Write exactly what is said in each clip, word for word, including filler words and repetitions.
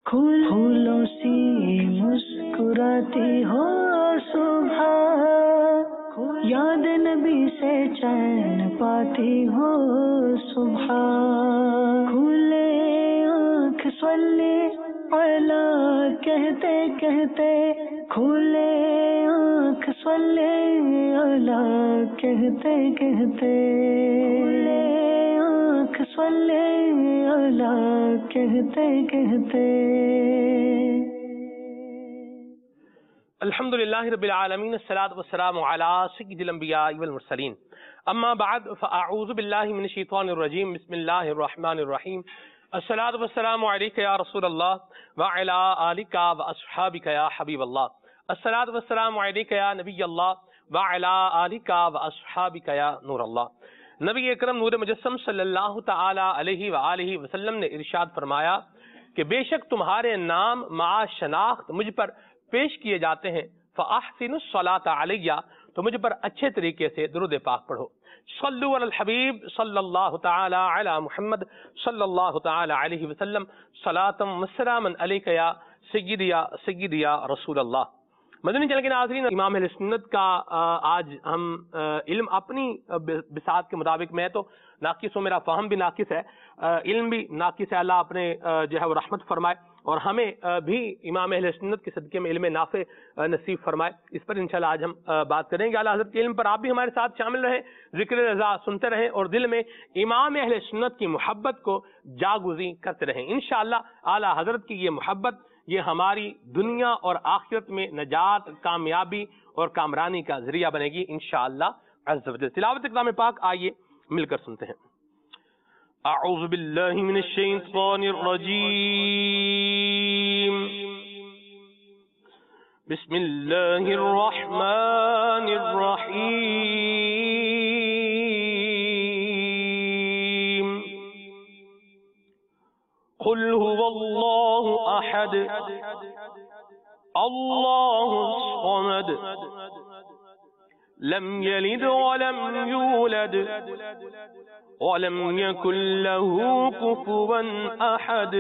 پھولوں سی مسکراتی ہو صبح، یاد نبی سے چین پاتی ہو صبح، کھلے آنکھ صلی علی کہتے کہتے، کھلے آنکھ صلی علی کہتے کہتے، کھلے آنکھ صلی علی کہتے کہتے۔ الحمدللہ رب العالمین، الصلاۃ والسلام علی سید الانبیاء والمرسلین، اما بعد فاعوذ باللہ من الشیطان الرجیم، بسم اللہ الرحمن الرحیم، الصلاۃ والسلام علیک یا رسول اللہ وعلی آلک واصحابک یا حبیب اللہ، الصلاۃ والسلام علیک یا نبی اللہ وعلی آلک واصحابک یا نور اللہ۔ نبی اکرم نور مجسم صلی اللہ تعالی علیہ وآلہ وسلم نے ارشاد فرمایا کہ بے شک تمہارے نام مع شناخت مجھ پر پیش کیے جاتے ہیں، فاحسنوا الصلاۃ علیہ، تو مجھ پر اچھے طریقے سے درود پاک پڑھو۔ صلوا علی الحبیب صلی اللہ تعالی علی محمد صلی اللہ تعالی علیہ وسلم، صلاۃ و سلاما علیک یا سیدی یا سیدی یا رسول اللہ۔ مدنی چینل کے ناظرین، امام اہل سنت کا آج ہم علم اپنی بساط کے مطابق، میں تو ناقص ہوں، میرا فہم بھی ناقص ہے، علم بھی ناقص ہے، اللہ اپنے جو ہے وہ رحمت فرمائے اور ہمیں بھی امام اہل سنت کے صدقے میں علم نافع نصیب فرمائے۔ اس پر انشاءاللہ آج ہم بات کریں گے، اعلیٰ حضرت کے علم پر آپ بھی ہمارے ساتھ شامل رہیں، ذکر رضا سنتے رہیں اور دل میں امام اہل سنت کی محبت کو جاگزیں کرتے رہیں۔ انشاءاللہ اعلیٰ حضرت کی یہ محبت، یہ ہماری دنیا اور آخرت میں نجات، کامیابی اور کامرانی کا ذریعہ بنے گی انشاءاللہ عز و جل۔ تلاوت کلام پاک آئیے مل کر سنتے ہیں۔ اعوذ باللہ من الشیطان الرجیم، بسم اللہ الرحمن الرحیم، قل هو اللہ احد اللہ الصمد لم یلد ولم یولد ولم یکن له کفوا احد،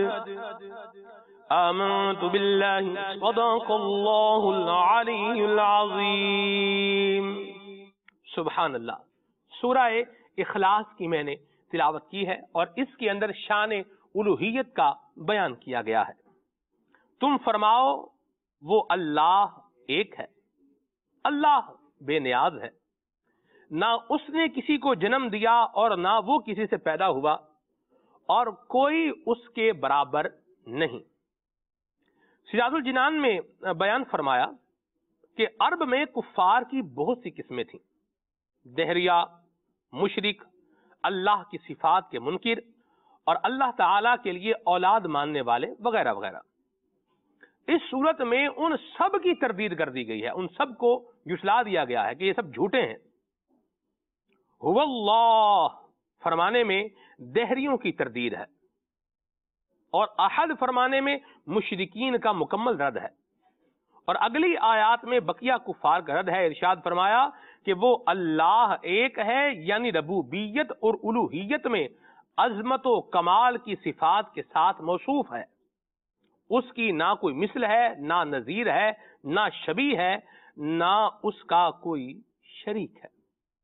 آمنت باللہ صدق اللہ العلی العظیم۔ سبحان اللہ۔ سورہ اخلاص کی میں نے تلاوت کی ہے اور اس کے اندر شان الوہیت کا بیان کیا گیا ہے۔ تم فرماؤ وہ اللہ ایک ہے، اللہ بے نیاز ہے، نہ اس نے کسی کو جنم دیا اور نہ وہ کسی سے پیدا ہوا، اور کوئی اس کے برابر نہیں۔ سراج الجنان میں بیان فرمایا کہ عرب میں کفار کی بہت سی قسمیں تھیں، دہریہ، مشرک، اللہ کی صفات کے منکر اور اللہ تعالیٰ کے لیے اولاد ماننے والے وغیرہ وغیرہ۔ اس صورت میں ان سب کی تردید کر دی گئی ہے، ان سب کو جھٹلا دیا گیا ہے کہ یہ سب جھوٹے ہیں۔ هو اللہ فرمانے میں دہریوں کی تردید ہے اور احد فرمانے میں مشرکین کا مکمل رد ہے، اور اگلی آیات میں بقیہ کفار کا رد ہے۔ ارشاد فرمایا کہ وہ اللہ ایک ہے، یعنی ربوبیت اور الوہیت میں عظمت و کمال کی صفات کے ساتھ موصوف ہے، اس کی نہ کوئی مثل ہے، نہ نظیر ہے، نہ شبیہ ہے، نہ اس کا کوئی شریک ہے۔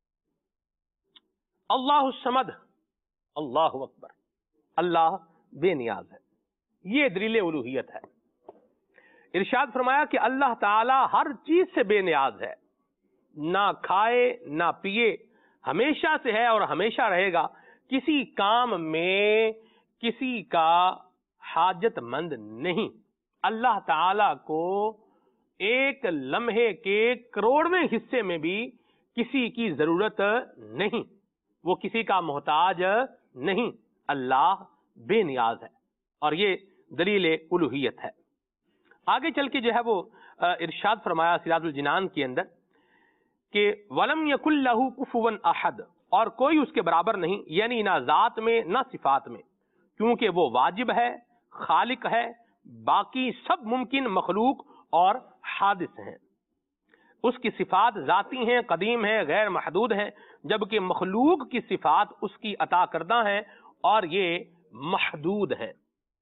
اللہ الصمد، اللہ اکبر، اللہ بے نیاز ہے، یہ دلیل الوہیت ہے۔ ارشاد فرمایا کہ اللہ تعالی ہر چیز سے بے نیاز ہے، نہ کھائے نہ پیے، ہمیشہ سے ہے اور ہمیشہ رہے گا، کسی کام میں کسی کا حاجت مند نہیں۔ اللہ تعالی کو ایک لمحے کے کروڑویں حصے میں بھی کسی کی ضرورت نہیں، وہ کسی کا محتاج نہیں، اللہ بے نیاز ہے، اور یہ دلیل الوہیت ہے۔ آگے چل کے جو ہے وہ ارشاد فرمایا سراج الجنان کے اندر کہ وَلَمْ يَكُنْ لَهُ كُفُوًا أَحَدٌ، اور کوئی اس کے برابر نہیں، یعنی نہ ذات میں نہ صفات میں، کیونکہ وہ واجب ہے، خالق ہے، باقی سب ممکن مخلوق اور حادث ہیں۔ اس کی صفات ذاتی ہیں، قدیم ہیں، غیر محدود ہیں، جبکہ مخلوق کی صفات اس کی عطا کردہ ہیں اور یہ محدود ہیں۔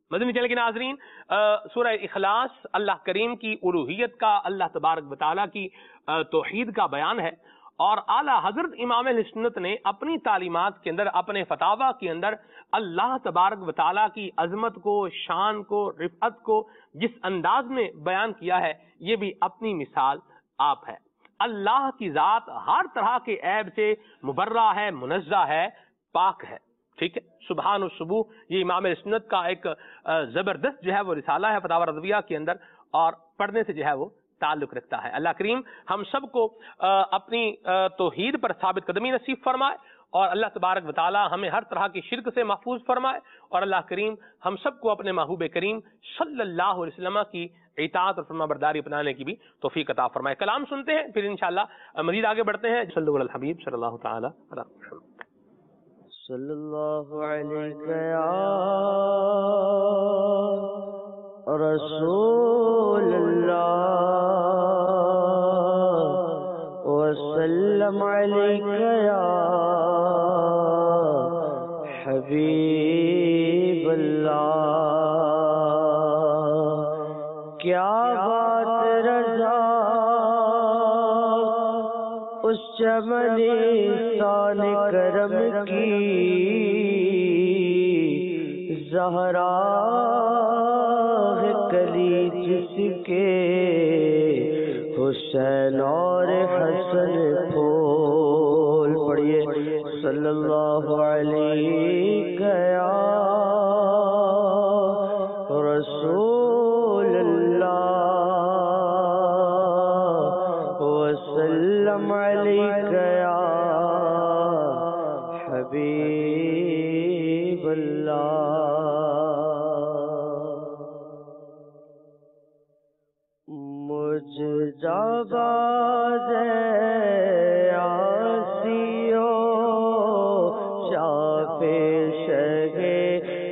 مدنی چینل کے ناظرین، سورہ اخلاص اللہ کریم کی الوہیت کا، اللہ تبارک و تعالیٰ کی توحید کا بیان ہے، اور اعلیٰ حضرت امام اہل سنت نے اپنی تعلیمات کے اندر، اپنے فتاویٰ کے اندر اللہ تبارک و تعالیٰ کی عظمت کو، شان کو، رفعت کو جس انداز میں بیان کیا ہے، یہ بھی اپنی مثال آپ ہے۔ اللہ کی ذات ہر طرح کے عیب سے مبرہ ہے، منزہ ہے، پاک ہے، ٹھیک ہے۔ سبحان الصبح، یہ امام سنت کا ایک زبردست جو ہے وہ رسالہ ہے فتاوی رضویہ کے اندر، اور پڑھنے سے جو ہے وہ تعلق رکھتا ہے۔ اللہ کریم ہم سب کو اپنی توحید پر ثابت قدمی نصیب فرمائے، اور اللہ تبارک و تعالی ہمیں ہر طرح کی شرک سے محفوظ فرمائے، اور اللہ کریم ہم سب کو اپنے محبوب کریم صلی اللہ علیہ وسلم کی اطاعت اور فرما برداری اپنانے کی بھی توفیق عطا فرمائے۔ کلام سنتے ہیں، پھر انشاءاللہ مزید آگے بڑھتے ہیں۔ صلی اللہ علی الحبیب صلی اللہ تعالی علیہ وسلم۔ صلی اللہ علیہ یا رسول اللہ وسلم علیہ یا حبیب اللہ۔ کیا بات رضا اس چمنستان کرم کی، زہرا ہے کلی جس کے حسین اور حسن پھول۔ پڑھیے صلی اللہ علیہ یا رسول اللہ وسلم علیہ یا حبیب اللہ۔ مجھ جاباز آسیو شاف شگے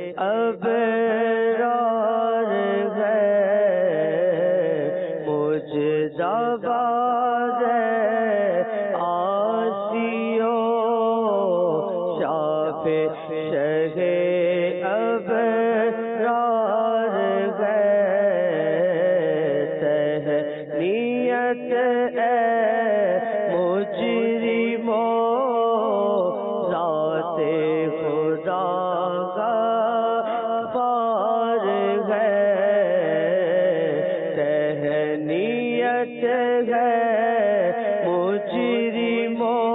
ابرار ہے، مجھ جاباز آسیو شاف شگے ابرار ہے، تہنیت اے مجرموں ذات خدا غفار ہے، تہنیت ہے مجرموں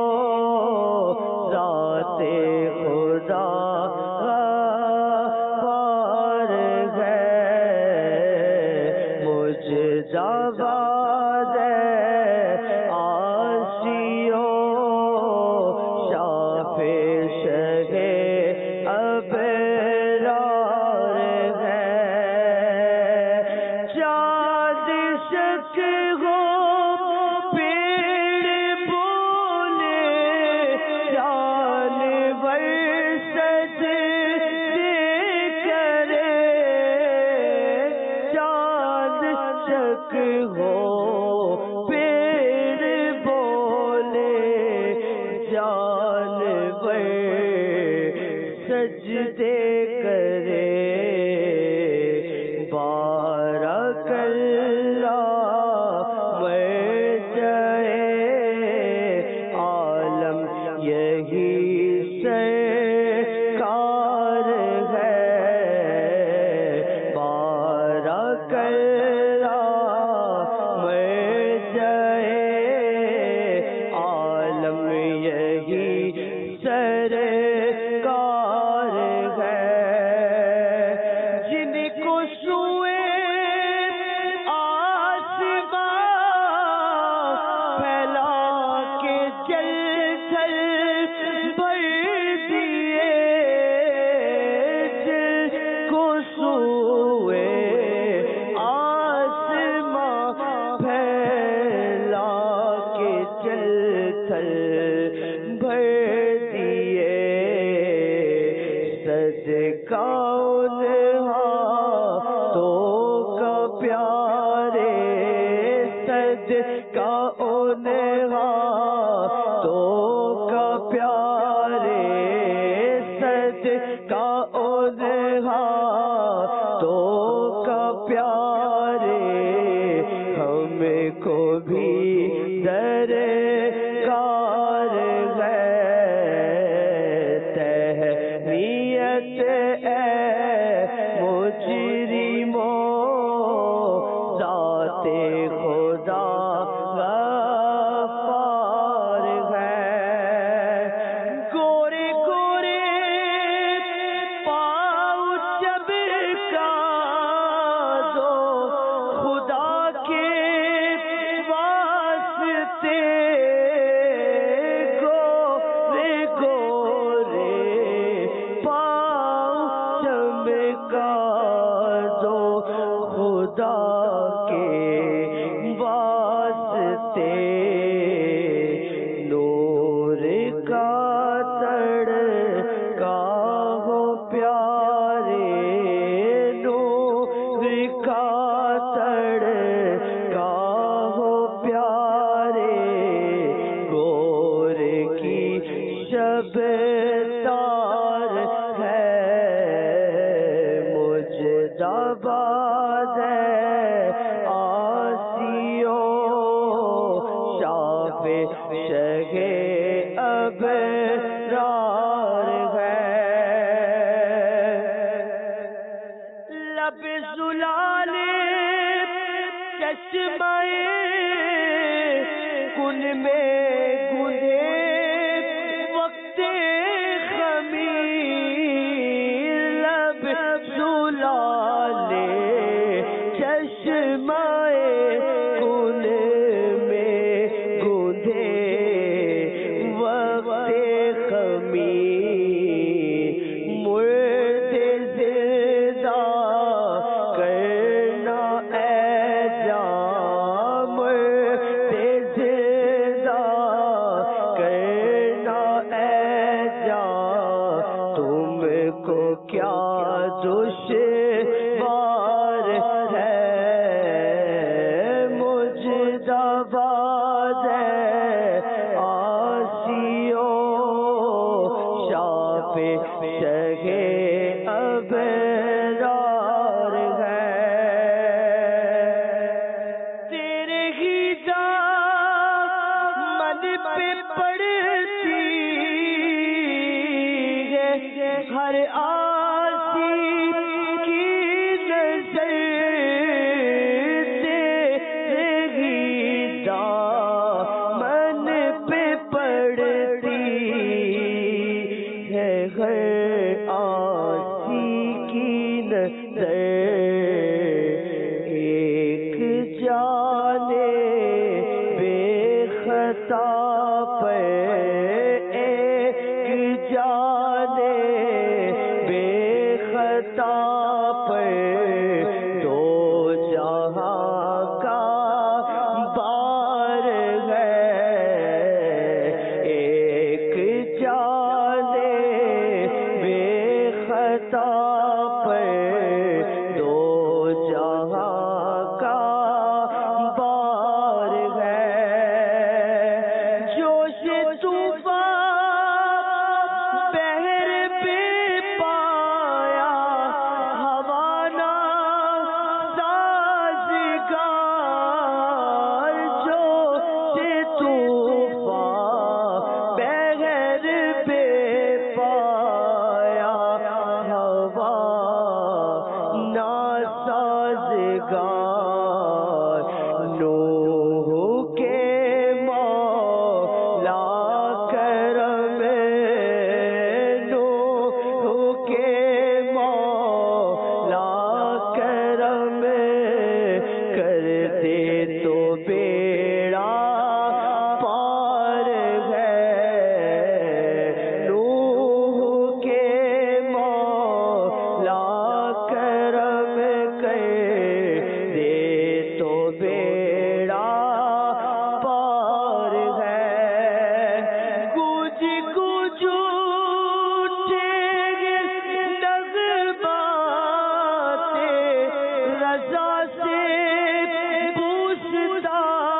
ذات خدا غفار ہے، مجھ جاباز آسیو شاف شگے ابرار ہے، چاند شک ہو پیڑ بولے جانور سجدے کرے، چاند شک ہو پیڑ بولے جانور سجدے کرے، بارک اللہ مرجعے عالم یہی سرکار ہے، بارک اللہ مرجعے پیارے ہم کو بھی درکار ہے تہنیت اے مجرموں ذات خدا غفار ہے گورے گورے پاؤں چبکا دو خدا کے واسطے گورے گورے پاؤں چبکا دو خدا کے واسطے نور کا تڑکا ہو پیارے نور کا تڑکا ہو پیارے گور کی شب تار ہے مجدباد آسیوں شاف شہ ابرار ہے لب زلال چشمہ کن میں گندے وقت خمیر لب زلال چشمہ کن میں گندے وقت خمیر مرد زندہ کرنا اے جان مرد زندہ کرنا اے جان تم کو کیا دشوار ہے مجدباد آسیوں شاف شہ ابرار ہے تیرے ہی دامن پہ پڑتی ہے ہر آسی کی نظر تیرے ہی دامن پہ پڑتی ہے ہر آسی کی نظر ایک جانے بے خطا پر ایک جانے بے خطا پر دو جہاں کا بار ہے ایک جانے بے خطا پر دو جہاں کا بار ہے جوش طوفان بحر پہ پایا ہوانا سازگار جوش طوفان بحر پہ پایا ہوا ناسازگار نوح کے مولا کرم نوح کے مولا کرم کر دے تو بیڑا پار ہے نوح کے مولا کرم کر دے تو بیڑا پار ہے گوج گوج اٹھے گے نغمات رضا سے پوچھتا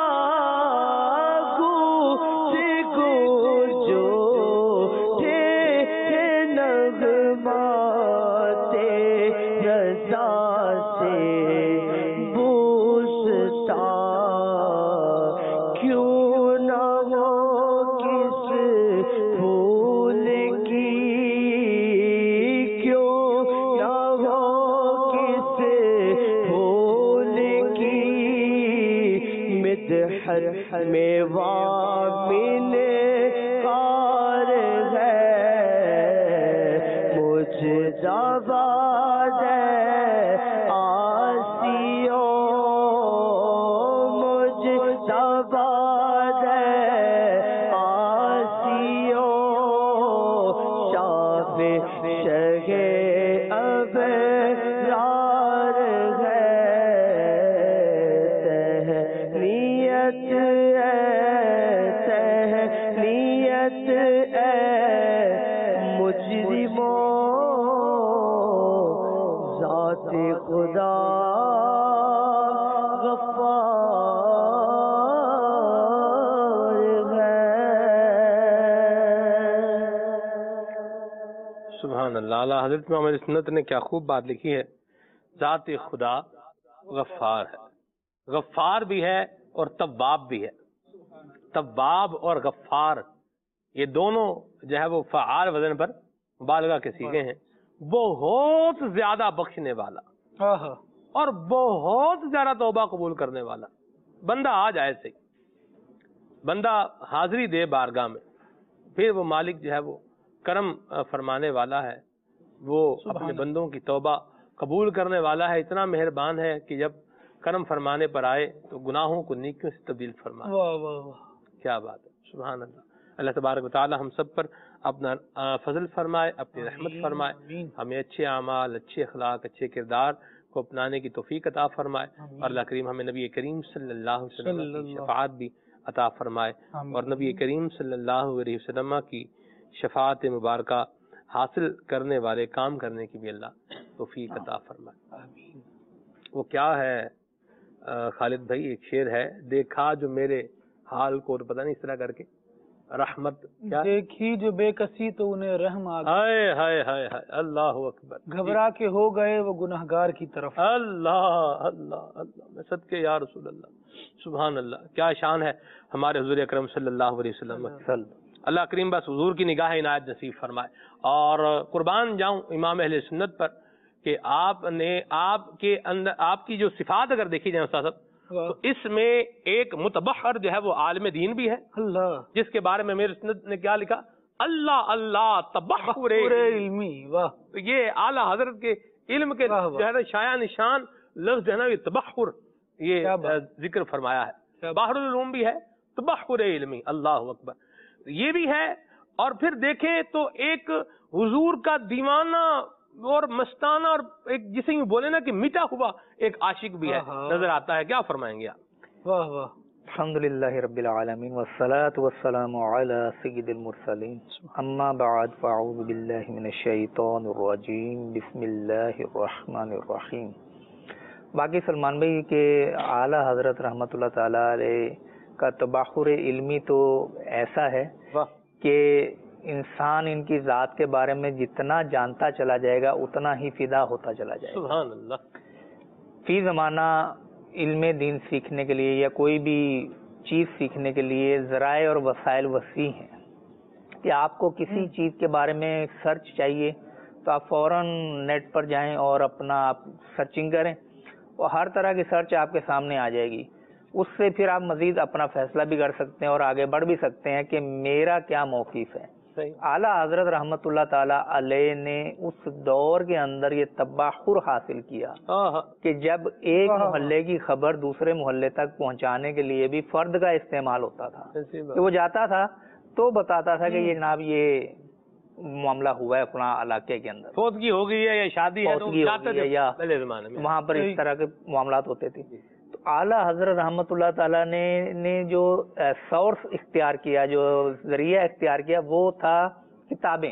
گوج گوج اٹھے گے نغمات رضا سے بحر میں وامن کار ہے مجھ جواد آسیوں مجھ جواد آسیوں شاف شگے اب رار خدا غفار ہے۔ سبحان اللہ۔ اعلیٰ حضرت محمد سنت نے کیا خوب بات لکھی ہے، ذات خدا غفار ہے، غفار بھی ہے اور تواب بھی ہے۔ تواب اور غفار یہ دونوں جو ہے وہ فعال وزن پر مبالغہ کے صیغے ہیں۔ بہت زیادہ بخشنے والا اور بہت زیادہ توبہ قبول کرنے والا۔ بندہ آ جائے سے بندہ حاضری دے بارگاہ میں، پھر وہ مالک جو ہے وہ کرم فرمانے والا ہے، وہ اپنے بندوں کی توبہ قبول کرنے والا ہے، اتنا مہربان ہے کہ جب کرم فرمانے پر آئے تو گناہوں کو نیکیوں سے تبدیل فرمائے۔ واہ واہ واہ، کیا بات ہے، سبحان اللہ۔ اللہ تبارک و تعالی ہم سب پر اپنا فضل فرمائے، اپنی رحمت فرمائے، ہمیں اچھے اعمال، اچھے اخلاق، اچھے کردار کو اپنانے کی توفیق عطا فرمائے، اور اللہ کریم ہمیں نبی کریم صلی اللہ علیہ وسلم کی شفاعت بھی عطا فرمائے، اور نبی کریم صلی اللہ علیہ وسلم کی شفاعت مبارکہ حاصل کرنے والے کام کرنے کی بھی اللہ توفیق عطا فرمائے۔ وہ کیا ہے خالد بھائی، ایک شعر ہے، دیکھا جو میرے حال کو، پتہ نہیں اس طرح کر کے، رحمت دیکھی جو بے کسی تو انہیں رحم آ گیا، ہائے ہائے ہائے ہائے، اللہ اکبر، گھبرا کے ہو گئے وہ گنہگار کی طرف۔ اللہ اللہ اللہ، میں صدقے یا رسول اللہ، سبحان اللہ، کیا شان ہے ہمارے حضور اکرم صلی اللہ علیہ وسلم۔ اللہ کریم بس حضور کی نگاہ عنایت نصیب فرمائے، اور قربان جاؤں امام اہل سنت پر کہ آپ نے آپ کے اندر آپ کی جو صفات اگر دیکھی جائیں استاد صاحب، تو اس میں ایک متبحر جو ہے وہ عالم دین بھی ہے، اللہ، جس کے بارے میں میرے سنت نے کیا لکھا، اللہ اللہ تبحر علمی۔ واہ، تو یہ اعلیٰ حضرت کے علم کے جو ہے نا شایع نشان لفظ جو ہے نا یہ تبحر، یہ ذکر فرمایا ہے، بحر العلوم بھی ہے، تبحر علمی، اللہ اکبر یہ بھی ہے۔ اور پھر دیکھیں تو ایک حضور کا دیوانہ اور مستانہ اور ایک جسے یوں بولے نا کہ مٹا ہوا ایک عاشق بھی ہے، نظر آتا ہے، کیا فرمائیں گے آپ؟ واہ واہ، الحمدللہ رب العالمین والصلاة والسلام علی سید المرسلین، اما بعد فاعوذ باللہ من الشیطان الرجیم، بسم اللہ الرحمن الرحیم۔ باقی سلمان بھائی کے اعلیٰ حضرت رحمۃ اللہ تعالی علیہ کا تبحر علمی تو ایسا ہے کہ انسان ان کی ذات کے بارے میں جتنا جانتا چلا جائے گا اتنا ہی فدا ہوتا چلا جائے گا۔ سبحان اللہ۔ فی زمانہ علم دین سیکھنے کے لیے یا کوئی بھی چیز سیکھنے کے لیے ذرائع اور وسائل وسیع ہیں کہ آپ کو کسی چیز کے بارے میں سرچ چاہیے تو آپ فوراً نیٹ پر جائیں اور اپنا آپ سرچنگ کریں، اور ہر طرح کی سرچ آپ کے سامنے آ جائے گی، اس سے پھر آپ مزید اپنا فیصلہ بھی کر سکتے ہیں اور آگے بڑھ بھی سکتے ہیں کہ میرا کیا موقف ہے۔ اعلیٰ حضرت رحمت اللہ تعالی علیہ نے اس دور کے اندر یہ تبحر حاصل کیا کہ جب ایک محلے کی خبر دوسرے محلے تک پہنچانے کے لیے بھی فرد کا استعمال ہوتا تھا، کہ وہ جاتا تھا تو بتاتا تھا کہ یہ جناب یہ معاملہ ہوا ہے فلاں علاقے کے اندر، فوتگی ہو گئی ہے یا شادی ہے یا وہاں پر اس طرح کے معاملات ہوتے تھے۔ تو اعلیٰ حضرت رحمت اللہ تعالیٰ نے نے جو سورس اختیار کیا، جو ذریعہ اختیار کیا، وہ تھا کتابیں،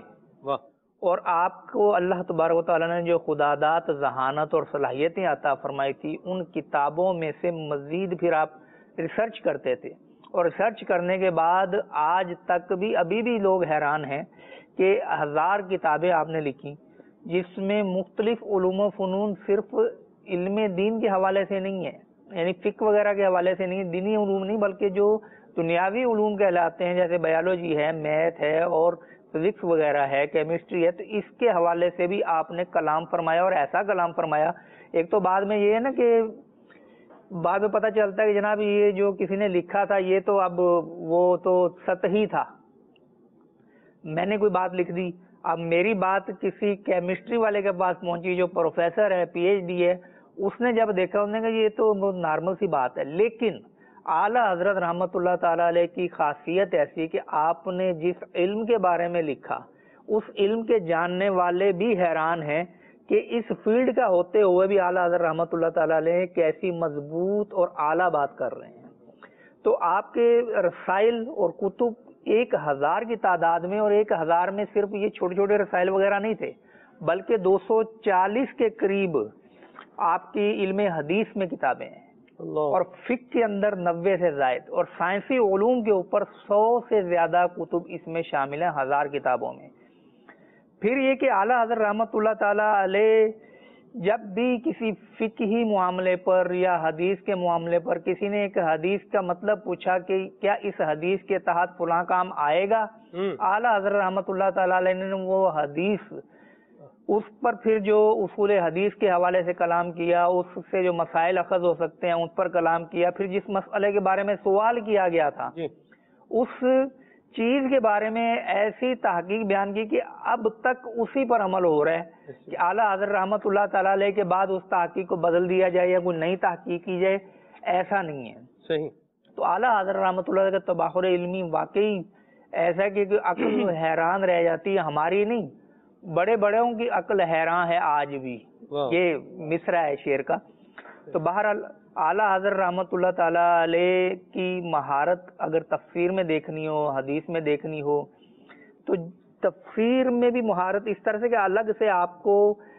اور آپ کو اللہ تبارک و تعالیٰ نے جو خدادات، ذہانت اور صلاحیتیں عطا فرمائی تھی، ان کتابوں میں سے مزید پھر آپ ریسرچ کرتے تھے، اور ریسرچ کرنے کے بعد آج تک بھی ابھی بھی لوگ حیران ہیں کہ ہزار کتابیں آپ نے لکھی جس میں مختلف علوم و فنون صرف علم دین کے حوالے سے نہیں ہے، یعنی فقہ وغیرہ کے حوالے سے نہیں، دینی علوم نہیں، بلکہ جو دنیاوی علوم کہلاتے ہیں جیسے بایولوجی ہے، میتھ ہے اور فزکس وغیرہ ہے، کیمسٹری ہے، تو اس کے حوالے سے بھی آپ نے کلام فرمایا، اور ایسا کلام فرمایا۔ ایک تو بعد میں یہ ہے نا کہ بعد میں پتہ چلتا ہے کہ جناب یہ جو کسی نے لکھا تھا یہ تو اب وہ تو سطحی تھا، میں نے کوئی بات لکھ دی، اب میری بات کسی کیمسٹری والے کے پاس پہنچی جو پروفیسر ہے، پی ایچ ڈی ہے، اس نے جب دیکھا انہوں نے کہا یہ تو بہت نارمل سی بات ہے. لیکن اعلیٰ حضرت رحمت اللہ تعالیٰ علیہ کی خاصیت ایسی کہ آپ نے جس علم کے بارے میں لکھا اس علم کے جاننے والے بھی حیران ہیں کہ اس فیلڈ کا ہوتے ہوئے بھی اعلیٰ حضرت رحمت اللہ تعالیٰ علیہ کیسی مضبوط اور اعلیٰ بات کر رہے ہیں. تو آپ کے رسائل اور کتب ایک ہزار کی تعداد میں، اور ایک ہزار میں صرف یہ چھوٹے چھوٹے رسائل وغیرہ نہیں تھے بلکہ دو سو چالیس کے قریب آپ کی علم حدیث میں کتابیں ہیں، اور فقہ کے اندر نوے سے زائد، اور سائنسی علوم کے اوپر سو سے زیادہ کتب اس میں شامل ہیں ہزار کتابوں میں. پھر یہ کہ اعلیٰ حضرت رحمت اللہ تعالیٰ علیہ جب بھی کسی فقہی معاملے پر یا حدیث کے معاملے پر کسی نے ایک حدیث کا مطلب پوچھا کہ کیا اس حدیث کے تحت فلاں کام آئے گا، اعلیٰ حضرت رحمت اللہ تعالیٰ علیہ نے وہ حدیث اس پر پھر جو اصول حدیث کے حوالے سے کلام کیا، اس سے جو مسائل اخذ ہو سکتے ہیں اس پر کلام کیا. پھر جس مسئلے کے بارے میں سوال کیا گیا تھا اس چیز کے بارے میں ایسی تحقیق بیان کی کہ اب تک اسی پر عمل ہو رہا ہے کہ اعلیٰ حضرت رحمت اللہ تعالیٰ علیہ کے بعد اس تحقیق کو بدل دیا جائے یا کوئی نئی تحقیق کی جائے، ایسا نہیں ہے. صحیح. تو اعلیٰ حضرت رحمت اللہ علیہ کا تباہر علمی واقعی ایسا کہ عقل حیران رہ جاتی ہے، ہماری نہیں، بڑے بڑوں کی عقل حیران ہے آج بھی. یہ مصرع ہے شعر کا. تو بہرحال اعلیٰ حضرت رحمت اللہ تعالیٰ علیہ کی مہارت اگر تفسیر میں دیکھنی ہو، حدیث میں دیکھنی ہو، تو تفسیر میں بھی مہارت اس طرح سے کہ الگ سے آپ کو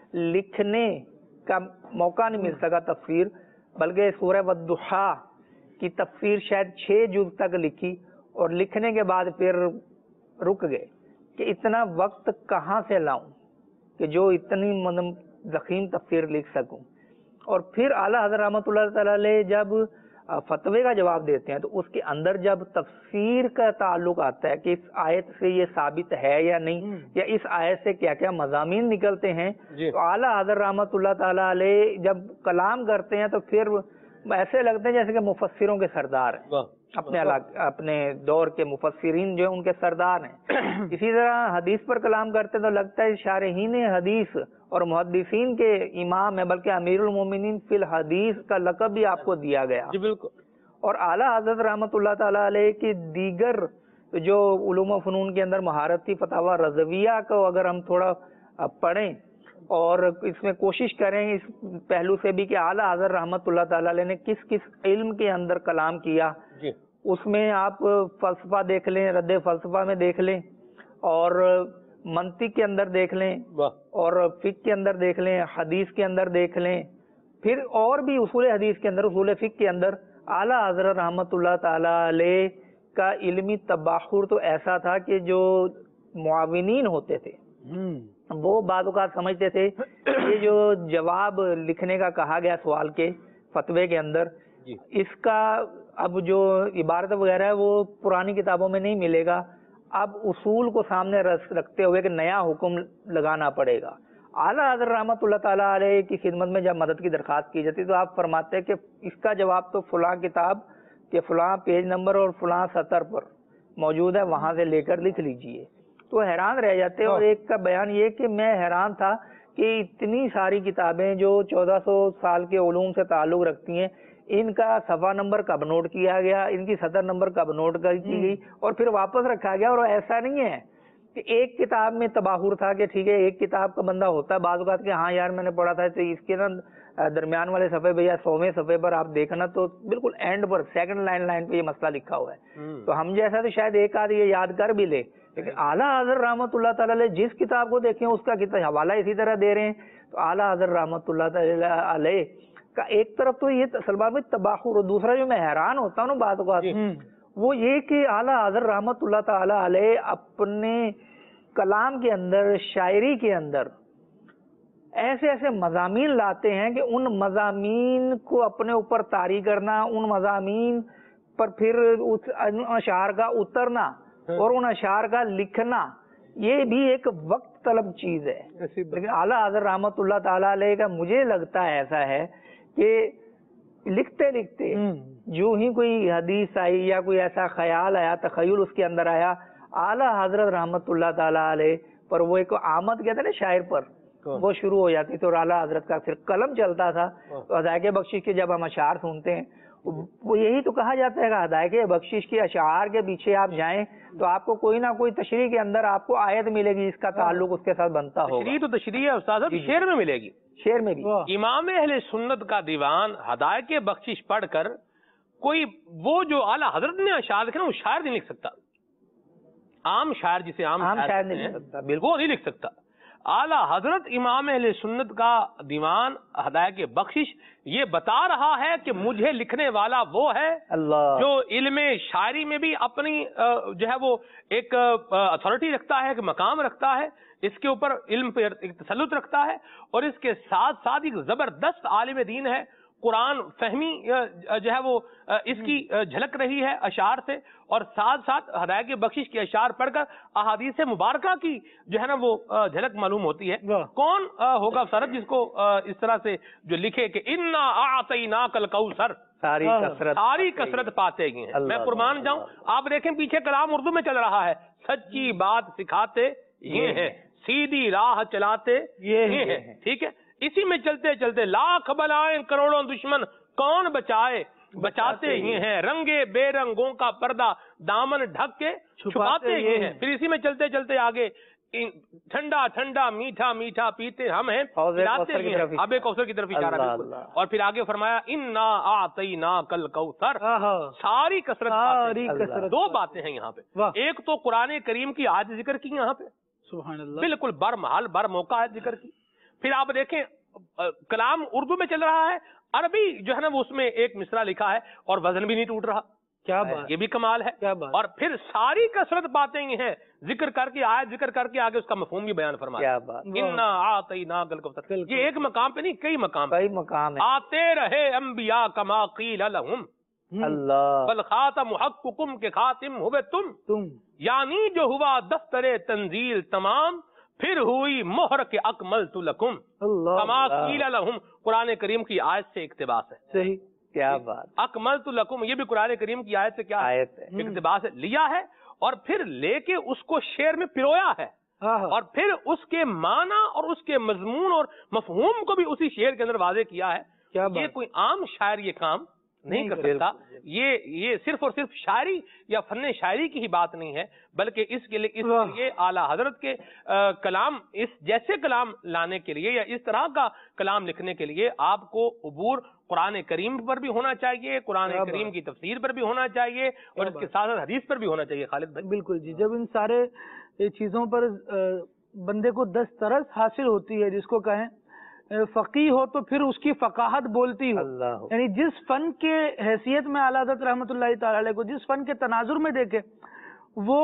لکھنے کا موقع نہیں مل سکا تفسیر، بلکہ سورہ والضحیٰ کی تفسیر شاید چھ جز تک لکھی اور لکھنے کے بعد پھر رک گئے کہ اتنا وقت کہاں سے لاؤں کہ جو اتنی ضخیم تفسیر لکھ سکوں. اور پھر اعلیٰ حضرت رحمۃ اللہ تعالیٰ علیہ جب فتوے کا جواب دیتے ہیں تو اس کے اندر جب تفسیر کا تعلق آتا ہے کہ اس آیت سے یہ ثابت ہے یا نہیں، یا اس آیت سے کیا کیا مضامین نکلتے ہیں، تو اعلیٰ حضرت رحمۃ اللہ تعالیٰ علیہ جب کلام کرتے ہیں تو پھر ایسے لگتے ہیں جیسے کہ مفسروں کے سردار ہیں، اپنے اپنے دور کے مفسرین جو ہیں ان کے سردار ہیں. اسی طرح حدیث پر کلام کرتے تو لگتا ہے شارحین حدیث اور محدثین کے امام ہے، بلکہ امیر المومنین فی الحدیث کا لقب بھی آپ کو دیا گیا. جی بالکل. اور اعلیٰ حضرت رحمت اللہ تعالیٰ علیہ کی دیگر جو علوم و فنون کے اندر مہارت تھی، فتاوی رضویہ کو اگر ہم تھوڑا پڑھیں اور اس میں کوشش کریں اس پہلو سے بھی کہ اعلیٰ حضرت رحمت اللہ تعالیٰ علیہ نے کس کس علم کے اندر کلام کیا، اس میں آپ فلسفہ دیکھ لیں، رد فلسفہ میں دیکھ لیں، اور منطق کے اندر دیکھ لیں، اور فقہ کے اندر دیکھ لیں، حدیث کے اندر دیکھ لیں، پھر اور بھی اصول حدیث کے اندر، اصول فقہ کے اندر اعلیٰ حضرت رحمت اللہ تعالیٰ علیہ کا علمی تباہر تو ایسا تھا کہ جو معاونین ہوتے تھے وہ بعض اوقات سمجھتے تھے کہ جو جواب لکھنے کا کہا گیا سوال کے فتوے کے اندر، اس کا اب جو عبارت وغیرہ ہے وہ پرانی کتابوں میں نہیں ملے گا، اب اصول کو سامنے رکھتے ہوئے کہ نیا حکم لگانا پڑے گا. اعلیٰ حضرت رحمت اللہ تعالیٰ علیہ کی خدمت میں جب مدد کی درخواست کی جاتی تو آپ فرماتے ہیں کہ اس کا جواب تو فلاں کتاب کے فلاں پیج نمبر اور فلاں سطر پر موجود ہے، وہاں سے لے کر لکھ لیجئے. تو حیران رہ جاتے. اور ایک کا بیان یہ کہ میں حیران تھا کہ اتنی ساری کتابیں جو چودہ سو سال کے علوم سے تعلق رکھتی ہیں، ان کا صفحہ نمبر کب نوٹ کیا گیا، ان کی سطر نمبر کب نوٹ کی گئی اور پھر واپس رکھا گیا. اور ایسا نہیں ہے کہ ایک کتاب میں تباہر تھا کہ ٹھیک ہے ایک کتاب کا بندہ ہوتا ہے بعض اوقات کہ ہاں یار میں نے پڑھا تھا، تو اس کے نا درمیان والے صفحے پہ یا سوویں صفحے پر آپ دیکھنا تو بالکل اینڈ پر سیکنڈ لائن لائن پہ یہ مسئلہ لکھا ہوا ہے. تو ہم جیسا تو شاید ایک آدھ یہ یاد کر بھی لے، لیکن اعلیٰ حضرت رحمت اللہ تعالیٰ علیہ جس کتاب کو دیکھیں اس کا کتاب حوالہ اسی طرح دے رہے ہیں. تو اعلیٰ حضرت رحمت اللہ تعالیٰ علیہ کا ایک طرف تو یہ سلمان بھائی تباہر، اور دوسرا جو میں حیران ہوتا ہوں نا بات کو وہ یہ کہ اعلیٰ حضرت رحمت اللہ تعالیٰ علیہ اپنے کلام کے اندر، شاعری کے اندر ایسے ایسے مضامین لاتے ہیں کہ ان مضامین کو اپنے اوپر طاری کرنا، ان مضامین پر پھر اس اشعار کا اترنا اور ان اشعار کا لکھنا، یہ بھی ایک وقت طلب چیز ہے. لیکن اعلیٰ حضرت رحمت اللہ تعالیٰ علیہ کا مجھے لگتا ہے ایسا ہے کہ لکھتے لکھتے جو ہی کوئی حدیث آئی یا کوئی ایسا خیال آیا، تخیل اس کے اندر آیا، اعلیٰ حضرت رحمت اللہ تعالیٰ علیہ پر وہ ایک آمد کہتے ہیں نا شاعر پر، وہ شروع ہو جاتی تو اعلیٰ حضرت کا پھر قلم چلتا تھا. تو ہدایت بخشش کے جب ہم اشعار سنتے ہیں وہ یہی تو کہا جاتا ہے کہ ہدایت بخشش کے اشعار کے پیچھے آپ جائیں تو آپ کو کوئی نہ کوئی تشریح کے اندر آپ کو آیت ملے گی، اس کا تعلق اس کے ساتھ بنتا ہوگا. تشریح تو تشریح ہے استاد، شعر میں ملے گی، شعر میں بھی. امام اہل سنت کا دیوان ہدایت بخشش پڑھ کر کوئی وہ جو اعلیٰ حضرت نے اشعار لکھے نا وہ شاعر نہیں لکھ سکتا. عام شاعر جسے عام شاعر نہیں لکھ سکتا، بالکل وہ نہیں لکھ سکتا. اعلیٰ حضرت امام اہل سنت کا دیوان ہدایت بخشش یہ بتا رہا ہے کہ مجھے لکھنے والا وہ ہے اللہ جو علم شاعری میں بھی اپنی جو ہے وہ ایک اتھارٹی رکھتا ہے، ایک مقام رکھتا ہے، اس کے اوپر علم پہ ایک تسلط رکھتا ہے، اور اس کے ساتھ ساتھ ایک زبردست عالم دین ہے. قرآن فہمی جو ہے وہ اس کی جھلک رہی ہے اشعار سے، اور ساتھ ساتھ ہدایت بخشش کے اشعار پڑھ کر احادیث مبارکہ کی جو ہے نا وہ جھلک معلوم ہوتی ہے. کون ہوگا سرد جس کو اس طرح سے جو لکھے کہ انا اعطیناک الکوثر، ساری کثرت ساری کثرت پاتے ہی ہیں. میں قربان جاؤں، آپ دیکھیں پیچھے کلام اردو میں چل رہا ہے، سچی بات سکھاتے یہ ہیں، سیدھی راہ چلاتے یہ ہیں. ٹھیک ہے، اسی میں چلتے چلتے لاکھ بلائیں کروڑوں دشمن کون بچائے، بچاتے ہی ہیں، رنگے بے رنگوں کا پردہ دامن ڈھک کے چھپاتے ہی ہیں. پھر اسی میں چلتے چلتے آگے ٹھنڈا ٹھنڈا میٹھا میٹھا پیتے ہم ہیں، پلاتے ہی ہیں. آب کوثر کی طرف اشارہ بالکل. اور پھر آگے فرمایا انا اعطیناک الکوثر، ساری کثرت. دو باتیں ہیں یہاں پہ، ایک تو قرآن کریم کی آیت ذکر کی یہاں پہ، سبحان اللہ، بالکل بر محال بر موقع ہے ذکر کی. پھر آپ دیکھیں کلام اردو میں چل رہا ہے، عربی جو ہے نا وہ اس میں ایک مصرع لکھا ہے اور وزن بھی نہیں ٹوٹ رہا. کیا بات، یہ بھی کمال ہے. کیا بات. اور پھر ساری کثرت باتیں یہ ہیں ذکر کر کے آیت ذکر کر کے آگے اس کا مفہوم بھی بیان فرمایا. انا اعطیناک الکوثر، یہ ایک مقام پہ نہیں کئی مقام کئی مقام ہے. آتے رہے انبیاء کما قیل لہم، اللہ بل خاتم حقکم کے خاتم ہوئے تم تم، یعنی جو ہوا دفتر تنزیل تمام، پھر ہوئی مہر کے اکملت لکم کما قیل لہم. قرآن کریم کی آیت سے اقتباس ہے. صحیح، کیا بات. اکملت لکم یہ بھی قرآن کریم کی آیت سے کیا آیت ہے، اقتباس ہے، لیا ہے اور پھر لے کے اس کو شعر میں پرویا ہے، اور پھر اس کے معنی اور اس کے مضمون اور مفہوم کو بھی اسی شعر کے اندر واضح کیا ہے. یہ کوئی عام شاعر یہ کام نہیں کر سکتا. یہ یہ صرف اور صرف شاعری یا فن شاعری کی ہی بات نہیں ہے، بلکہ اس کے لیے اس کے لیے اعلیٰ حضرت کے کلام اس جیسے کلام لانے کے لیے یا اس طرح کا کلام لکھنے کے لیے آپ کو عبور قرآن کریم پر بھی ہونا چاہیے، قرآن کریم کی تفسیر پر بھی ہونا چاہیے، اور اس کے ساتھ ساتھ حدیث پر بھی ہونا چاہیے. خالد بھائی بالکل جی، جب ان سارے چیزوں پر بندے کو دسترس حاصل ہوتی ہے، جس کو کہیں فقیہ ہو تو پھر اس کی فقاہت بولتی ہو. یعنی جس فن کے حیثیت میں اعلیٰ حضرت رحمۃ اللہ تعالی علیہ کو جس فن کے تناظر میں دیکھے وہ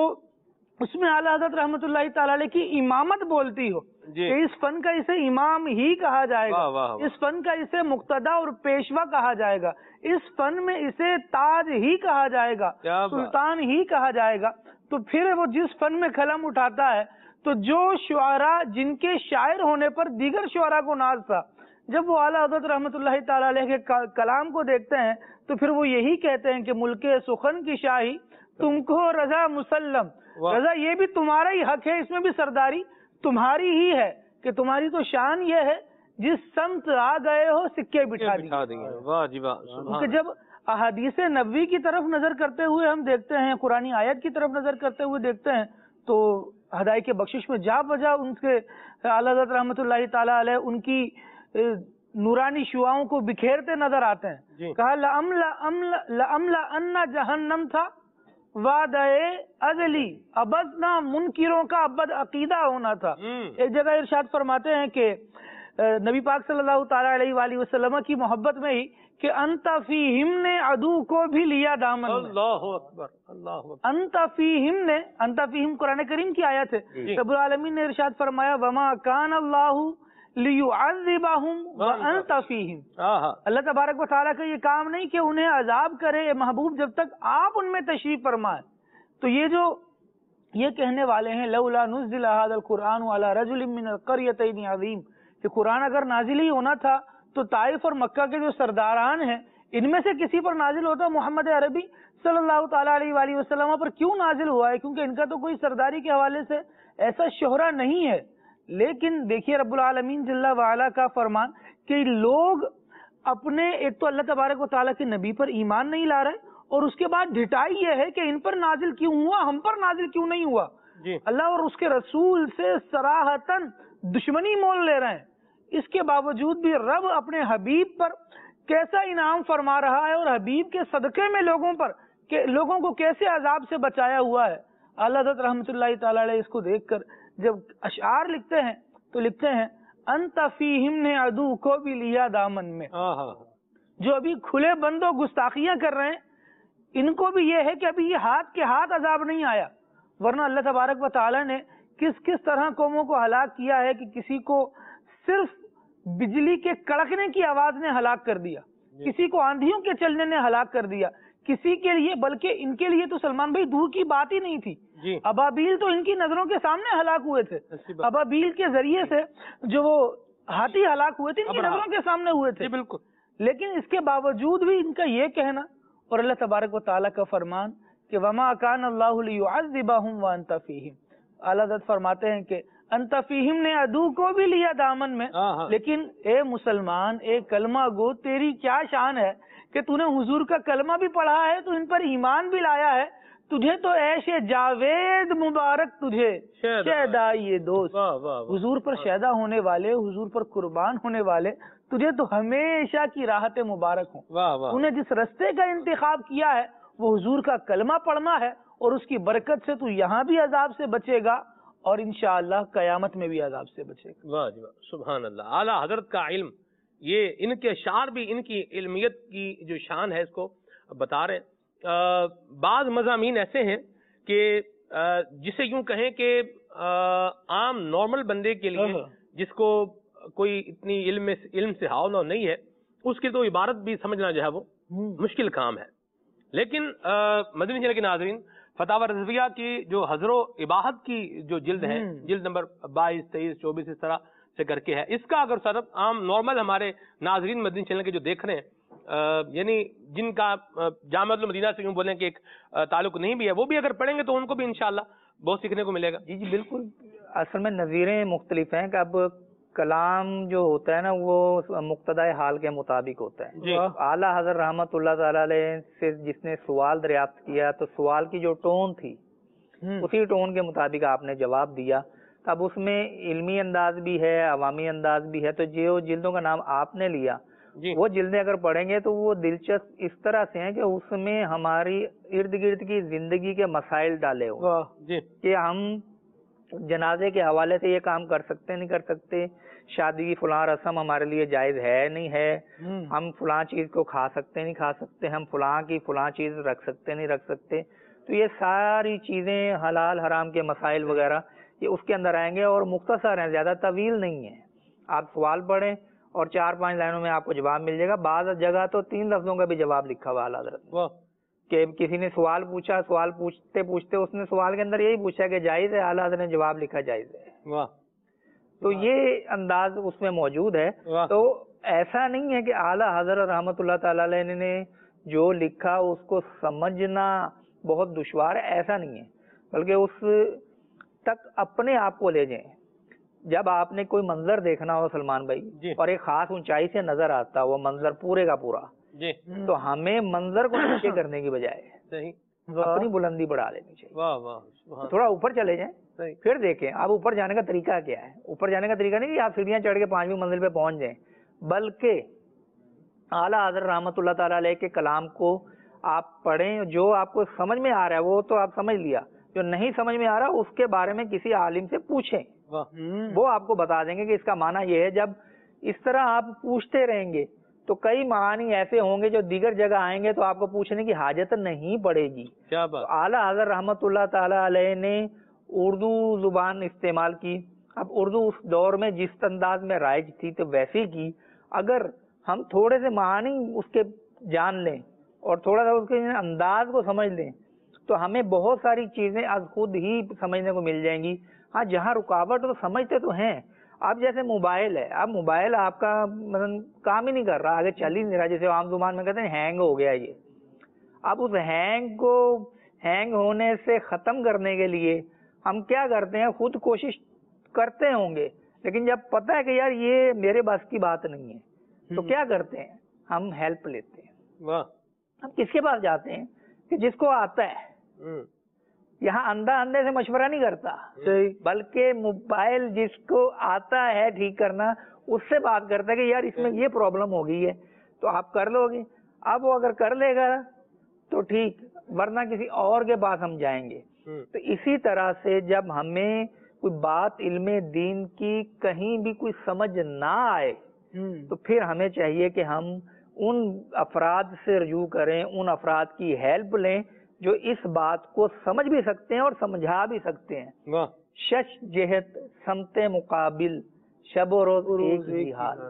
اس میں اعلیٰ حضرت رحمۃ اللہ تعالی علیہ کی امامت بولتی ہو کہ اس فن کا اسے امام ہی کہا جائے گا، اس فن کا اسے مقتدا اور پیشوا کہا جائے گا، اس فن میں اسے تاج ہی کہا جائے گا، سلطان ہی کہا جائے گا. تو پھر وہ جس فن میں قلم اٹھاتا ہے تو جو شعراء جن کے شاعر ہونے پر دیگر شعراء کو ناز تھا، جب وہ اعلیٰ حضرت رحمۃ اللہ تعالی علیہ کے کلام کو دیکھتے ہیں تو پھر وہ یہی کہتے ہیں کہ ملک سخن کی شاہی تم کو رضا مسلم، رضا یہ بھی تمہارا ہی حق ہے، اس میں بھی سرداری تمہاری ہی ہے کہ تمہاری تو شان یہ ہے جس سمت آ گئے ہو سکے بٹھا دیے. واہ جی واہ. کیونکہ جب احادیث نبوی کی طرف نظر کرتے ہوئے ہم دیکھتے ہیں، قرآن آیت کی طرف نظر کرتے ہوئے دیکھتے ہیں تو ہدایت کے بخشش میں جا بجا ان کے اعلیٰ حضرت رحمۃ اللہ تعالی علیہ ان کی نورانی شعاؤں کو بکھیرتے نظر آتے ہیں. کہا لَأَمْلَأَنَّ جہنم تھا وعدۂ ازلی، ابدنا منکروں کا ابد عقیدہ ہونا تھا. ایک جگہ ارشاد فرماتے ہیں کہ نبی پاک صلی اللہ تعالی علیہ وآلہ وسلم کی محبت میں ہی کہ انت فیہم نے عدو کو بھی لیا دامن. اللہ اکبر، اللہ اکبر. انت فیہم نے، انت فیہم قرآن کریم کی آیت ہے. رب العالمین نے ارشاد فرمایا وما کان اللہ لیعذبہم وانت فیہم. اللہ تبارک و تعالیٰ کا یہ کام نہیں کہ انہیں عذاب کرے اے محبوب جب تک آپ ان میں تشریف فرمائے. تو یہ جو یہ کہنے والے ہیں لولا نزل ھذا القرآن علی رجل من القریتین عظیم، کہ قرآن اگر نازل ہی ہونا تھا تو طائف اور مکہ کے جو سرداران ہیں ان میں سے کسی پر نازل ہوتا محمد عربی صلی اللہ تعالیٰ علیہ وآلہ وسلم پر کیوں نازل ہوا ہے؟ کیونکہ ان کا تو کوئی سرداری کے حوالے سے ایسا شہرہ نہیں ہے. لیکن دیکھیے رب العالمین جل وعلا کا فرمان کہ لوگ اپنے ایک تو اللہ تبارک و تعالیٰ کے نبی پر ایمان نہیں لا رہے، اور اس کے بعد ڈھٹائی یہ ہے کہ ان پر نازل کیوں ہوا، ہم پر نازل کیوں نہیں ہوا. جی. اللہ اور اس کے رسول سے صراحتاً دشمنی مول لے رہے ہیں. اس کے باوجود بھی رب اپنے حبیب پر کیسا انعام فرما رہا ہے، اور حبیب کے صدقے میں لوگوں پر کہ لوگوں کو کیسے عذاب سے بچایا ہوا ہے. اللہ حضرت رحمۃ اللہ تعالی علیہ اس کو دیکھ کر جب اشعار لکھتے ہیں تو لکھتے ہیں انت فیہم نے عدو کو بھی لیا دامن میں. جو ابھی کھلے بند و گستاخیاں کر رہے ہیں ان کو بھی یہ ہے کہ ابھی یہ ہاتھ کے ہاتھ عذاب نہیں آیا، ورنہ اللہ تبارک و تعالی نے کس کس طرح قوموں کو ہلاک کیا ہے کہ کسی کو صرف بجلی کے کڑکنے کی آواز نے ہلاک کر دیا، کسی کو آندھیوں کے چلنے نے ہلاک کر دیا، کسی کے لیے بلکہ ان کے لیے تو سلمان بھائی دور کی بات ہی نہیں تھی. ابابیل تو ان کی نظروں کے سامنے ہلاک ہوئے تھے. ابابیل کے ذریعے سے جو وہ ہاتھی ہلاک ہوئے تھے ان کی نظروں کے سامنے ہوئے تھے. بالکل. لیکن اس کے باوجود بھی ان کا یہ کہنا اور اللہ تبارک و تعالیٰ کا فرمان کہ وما کان اللہ لیعذبہم وانت فیہم. اعلیٰ حضرت فرماتے ہیں کہ انت فیہم نے عدو کو بھی لیا دامن میں. لیکن اے مسلمان، اے کلمہ گو، تیری کیا شان ہے کہ تو نے حضور کا کلمہ بھی پڑھا ہے، تو ان پر ایمان بھی لایا ہے، تجھے تو ایش جاوید مبارک تجھے شہدا یہ دوست. حضور پر شہدا ہونے والے، حضور پر قربان ہونے والے تجھے تو ہمیشہ کی راحت مبارک ہوں. انہیں جس رستے کا انتخاب کیا ہے وہ حضور کا کلمہ پڑھنا ہے، اور اس کی برکت سے تو یہاں بھی عذاب سے بچے گا اور انشاءاللہ قیامت میں بھی عذاب سے بچے گا. واہ جی واہ، سبحان اللہ. اعلیٰ حضرت کا علم، یہ ان کے اشعار بھی ان کی علمیت کی جو شان ہے اس کو بتا رہے ہیں. بعض مضامین ایسے ہیں کہ جسے یوں کہیں کہ عام نارمل بندے کے لیے جس کو کوئی اتنی علم علم سے ہاؤ نہ نہیں ہے، اس کی تو عبارت بھی سمجھنا جو ہے وہ مشکل کام ہے. لیکن مدنی چینل کے ناظرین، فتاوی رضویہ کی جو حضر و اباحت کی جو جلد ہے، جلد نمبر بائیس تیئیس چوبیس اس طرح سے کر کے ہے، اس کا اگر صرف عام نارمل ہمارے ناظرین مدنی چینل کے جو دیکھ رہے ہیں، یعنی جن کا جامعہ المدینہ سے یوں بولیں کہ ایک تعلق نہیں بھی ہے، وہ بھی اگر پڑھیں گے تو ان کو بھی انشاءاللہ بہت سیکھنے کو ملے گا. جی جی بالکل. اصل میں نظیریں مختلف ہیں کہ اب کلام جو ہوتا ہے نا وہ مقتضائے حال کے مطابق ہوتا ہے. جی. اعلیٰ حضرت رحمۃ اللہ تعالی علیہ سے جس نے سوال دریافت کیا تو سوال کی جو ٹون تھی اسی ٹون کے مطابق آپ نے جواب دیا. اب اس میں علمی انداز بھی ہے، عوامی انداز بھی ہے. تو جو جلدوں کا نام آپ نے لیا جی. وہ جلدیں اگر پڑھیں گے تو وہ دلچسپ اس طرح سے ہیں کہ اس میں ہماری ارد گرد کی زندگی کے مسائل ڈالے ہو جی. کہ ہم جنازے کے حوالے سے یہ کام کر سکتے نہیں کر سکتے، شادی کی فلاں رسم ہمارے لیے جائز ہے نہیں ہے، ہم فلاں چیز کو کھا سکتے نہیں کھا سکتے، ہم فلاں کی فلاں چیز رکھ سکتے نہیں رکھ سکتے. تو یہ ساری چیزیں حلال حرام کے مسائل وغیرہ یہ اس کے اندر آئیں گے، اور مختصر ہیں، زیادہ طویل نہیں ہے. آپ سوال پڑھیں اور چار پانچ لائنوں میں آپ کو جواب مل جائے گا. بعض جگہ تو تین لفظوں کا بھی جواب لکھا ہوا ہے حضرت کہ کسی نے سوال پوچھا، سوال پوچھتے پوچھتے اس نے سوال کے اندر یہی پوچھا کہ جائز ہے، اعلیٰ حضرت نے جواب لکھا جائز ہے. تو یہ انداز اس میں موجود ہے. تو ایسا نہیں ہے کہ اعلیٰ حضرت رحمۃ اللہ تعالی علیہ نے جو لکھا اس کو سمجھنا بہت دشوار ہے، ایسا نہیں ہے، بلکہ اس تک اپنے آپ کو لے جائیں. جب آپ نے کوئی منظر دیکھنا ہو سلمان بھائی جی. اور ایک خاص اونچائی سے نظر آتا وہ منظر پورے کا پورا جی. تو ہمیں منظر کو نیچے کرنے کی بجائے صحیح اپنی بلندی بڑھا لینی چاہیے. واہ واہ. تھوڑا اوپر چلے جائیں صحیح. پھر دیکھیں آپ اوپر جانے کا طریقہ کیا ہے. اوپر جانے کا طریقہ نہیں کہ آپ سیڑھیاں چڑھ کے پانچویں منزل پہ پہنچ جائیں، بلکہ اعلیٰ حضرت رحمۃ اللہ تعالی علیہ کے کلام کو آپ پڑھیں. جو آپ کو سمجھ میں آ رہا ہے وہ تو آپ سمجھ لیا، جو نہیں سمجھ میں آ رہا اس کے بارے میں کسی عالم سے پوچھیں، وہ آپ کو بتا دیں گے کہ اس کا معنی یہ ہے. جب اس طرح آپ پوچھتے رہیں گے تو کئی معانی ایسے ہوں گے جو دیگر جگہ آئیں گے تو آپ کو پوچھنے کی حاجت نہیں پڑے گی. اعلیٰ حضرت رحمۃ اللہ تعالی علیہ نے اردو زبان استعمال کی. اب اردو اس دور میں جس انداز میں رائج تھی تو ویسے کی. اگر ہم تھوڑے سے معانی اس کے جان لیں اور تھوڑا سا اس کے انداز کو سمجھ لیں تو ہمیں بہت ساری چیزیں از خود ہی سمجھنے کو مل جائیں گی. ہاں جہاں رکاوٹ تو سمجھتے تو ہیں. اب جیسے موبائل ہے، اب موبائل آپ کا مثلا کام ہی نہیں کر رہا، آگے چل ہی نہیں رہا، جیسے عام زبان میں کہتے ہیں ہینگ ہو گیا یہ. اب اس ہینگ کو ہینگ ہونے سے ختم کرنے کے لیے ہم کیا کرتے ہیں؟ خود کوشش کرتے ہوں گے، لیکن جب پتہ ہے کہ یار یہ میرے بس کی بات نہیں ہے تو کیا کرتے ہیں؟ ہم ہیلپ لیتے ہیں. ہم کس کے پاس جاتے ہیں؟ کہ جس کو آتا ہے. یہاں اندھا اندھے سے مشورہ نہیں کرتا، بلکہ موبائل جس کو آتا ہے ٹھیک کرنا اس سے بات کرتا ہے کہ یار اس میں یہ پرابلم ہو گئی ہے تو آپ کر لو گے. اب وہ اگر کر لے گا تو ٹھیک، ورنہ کسی اور کے پاس ہم جائیں گے. تو اسی طرح سے جب ہمیں کوئی بات علم دین کی کہیں بھی کوئی سمجھ نہ آئے تو پھر ہمیں چاہیے کہ ہم ان افراد سے رجوع کریں، ان افراد کی ہیلپ لیں جو اس بات کو سمجھ بھی سکتے ہیں اور سمجھا بھی سکتے ہیں. شش جہت سمت مقابل، شب و روز ایک ہی حال.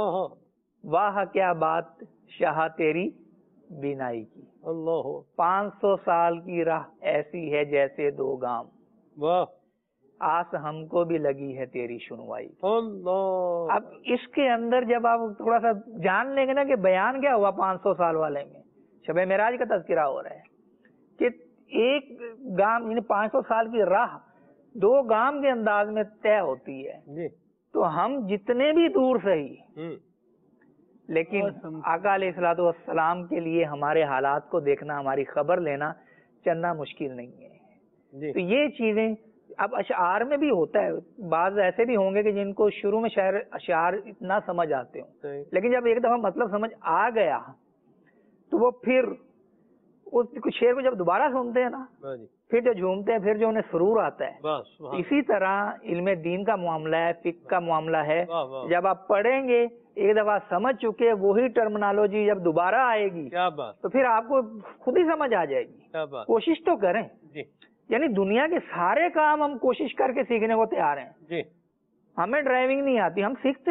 واہ کیا بات شاہ تیری بینائی کی. اللہ، پانچ سو سال کی راہ ایسی ہے جیسے دو گام. واہ، آس ہم کو بھی لگی ہے تیری سنوائی. اللہ. اب اس کے اندر جب آپ تھوڑا سا جان لیں گے نا کہ بیان کیا ہوا پانچ سو سال والے میں، شب معراج کا تذکرہ ہو رہا ہے کہ ایک گام یعنی پانچ سو سال کی راہ دو گام کے انداز میں طے ہوتی ہے. تو ہم جتنے بھی دور سے ہی، لیکن آقا علیہ الصلوۃ والسلام کے لیے ہمارے حالات کو دیکھنا، ہماری خبر لینا چندہ مشکل نہیں ہے. تو یہ چیزیں اب اشعار میں بھی ہوتا ہے، بعض ایسے بھی ہوں گے کہ جن کو شروع میں شعر اشعار اتنا سمجھ آتے ہوں، لیکن جب ایک دفعہ مطلب سمجھ آ گیا تو وہ پھر اس شعر کو جب دوبارہ سنتے ہیں نا پھر جو جھومتے ہیں، پھر جو انہیں سرور آتا ہے. اسی طرح علم دین کا معاملہ ہے، فقہ کا معاملہ ہے. جب آپ پڑھیں گے ایک دفعہ سمجھ چکے، وہی ٹرمنالوجی جب دوبارہ آئے گی تو پھر آپ کو خود ہی سمجھ آ جائے گی. کوشش تو کریں، یعنی دنیا کے سارے کام ہم کوشش کر کے سیکھنے کو تیار ہیں. ہمیں ڈرائیونگ نہیں آتی، ہم سیکھتے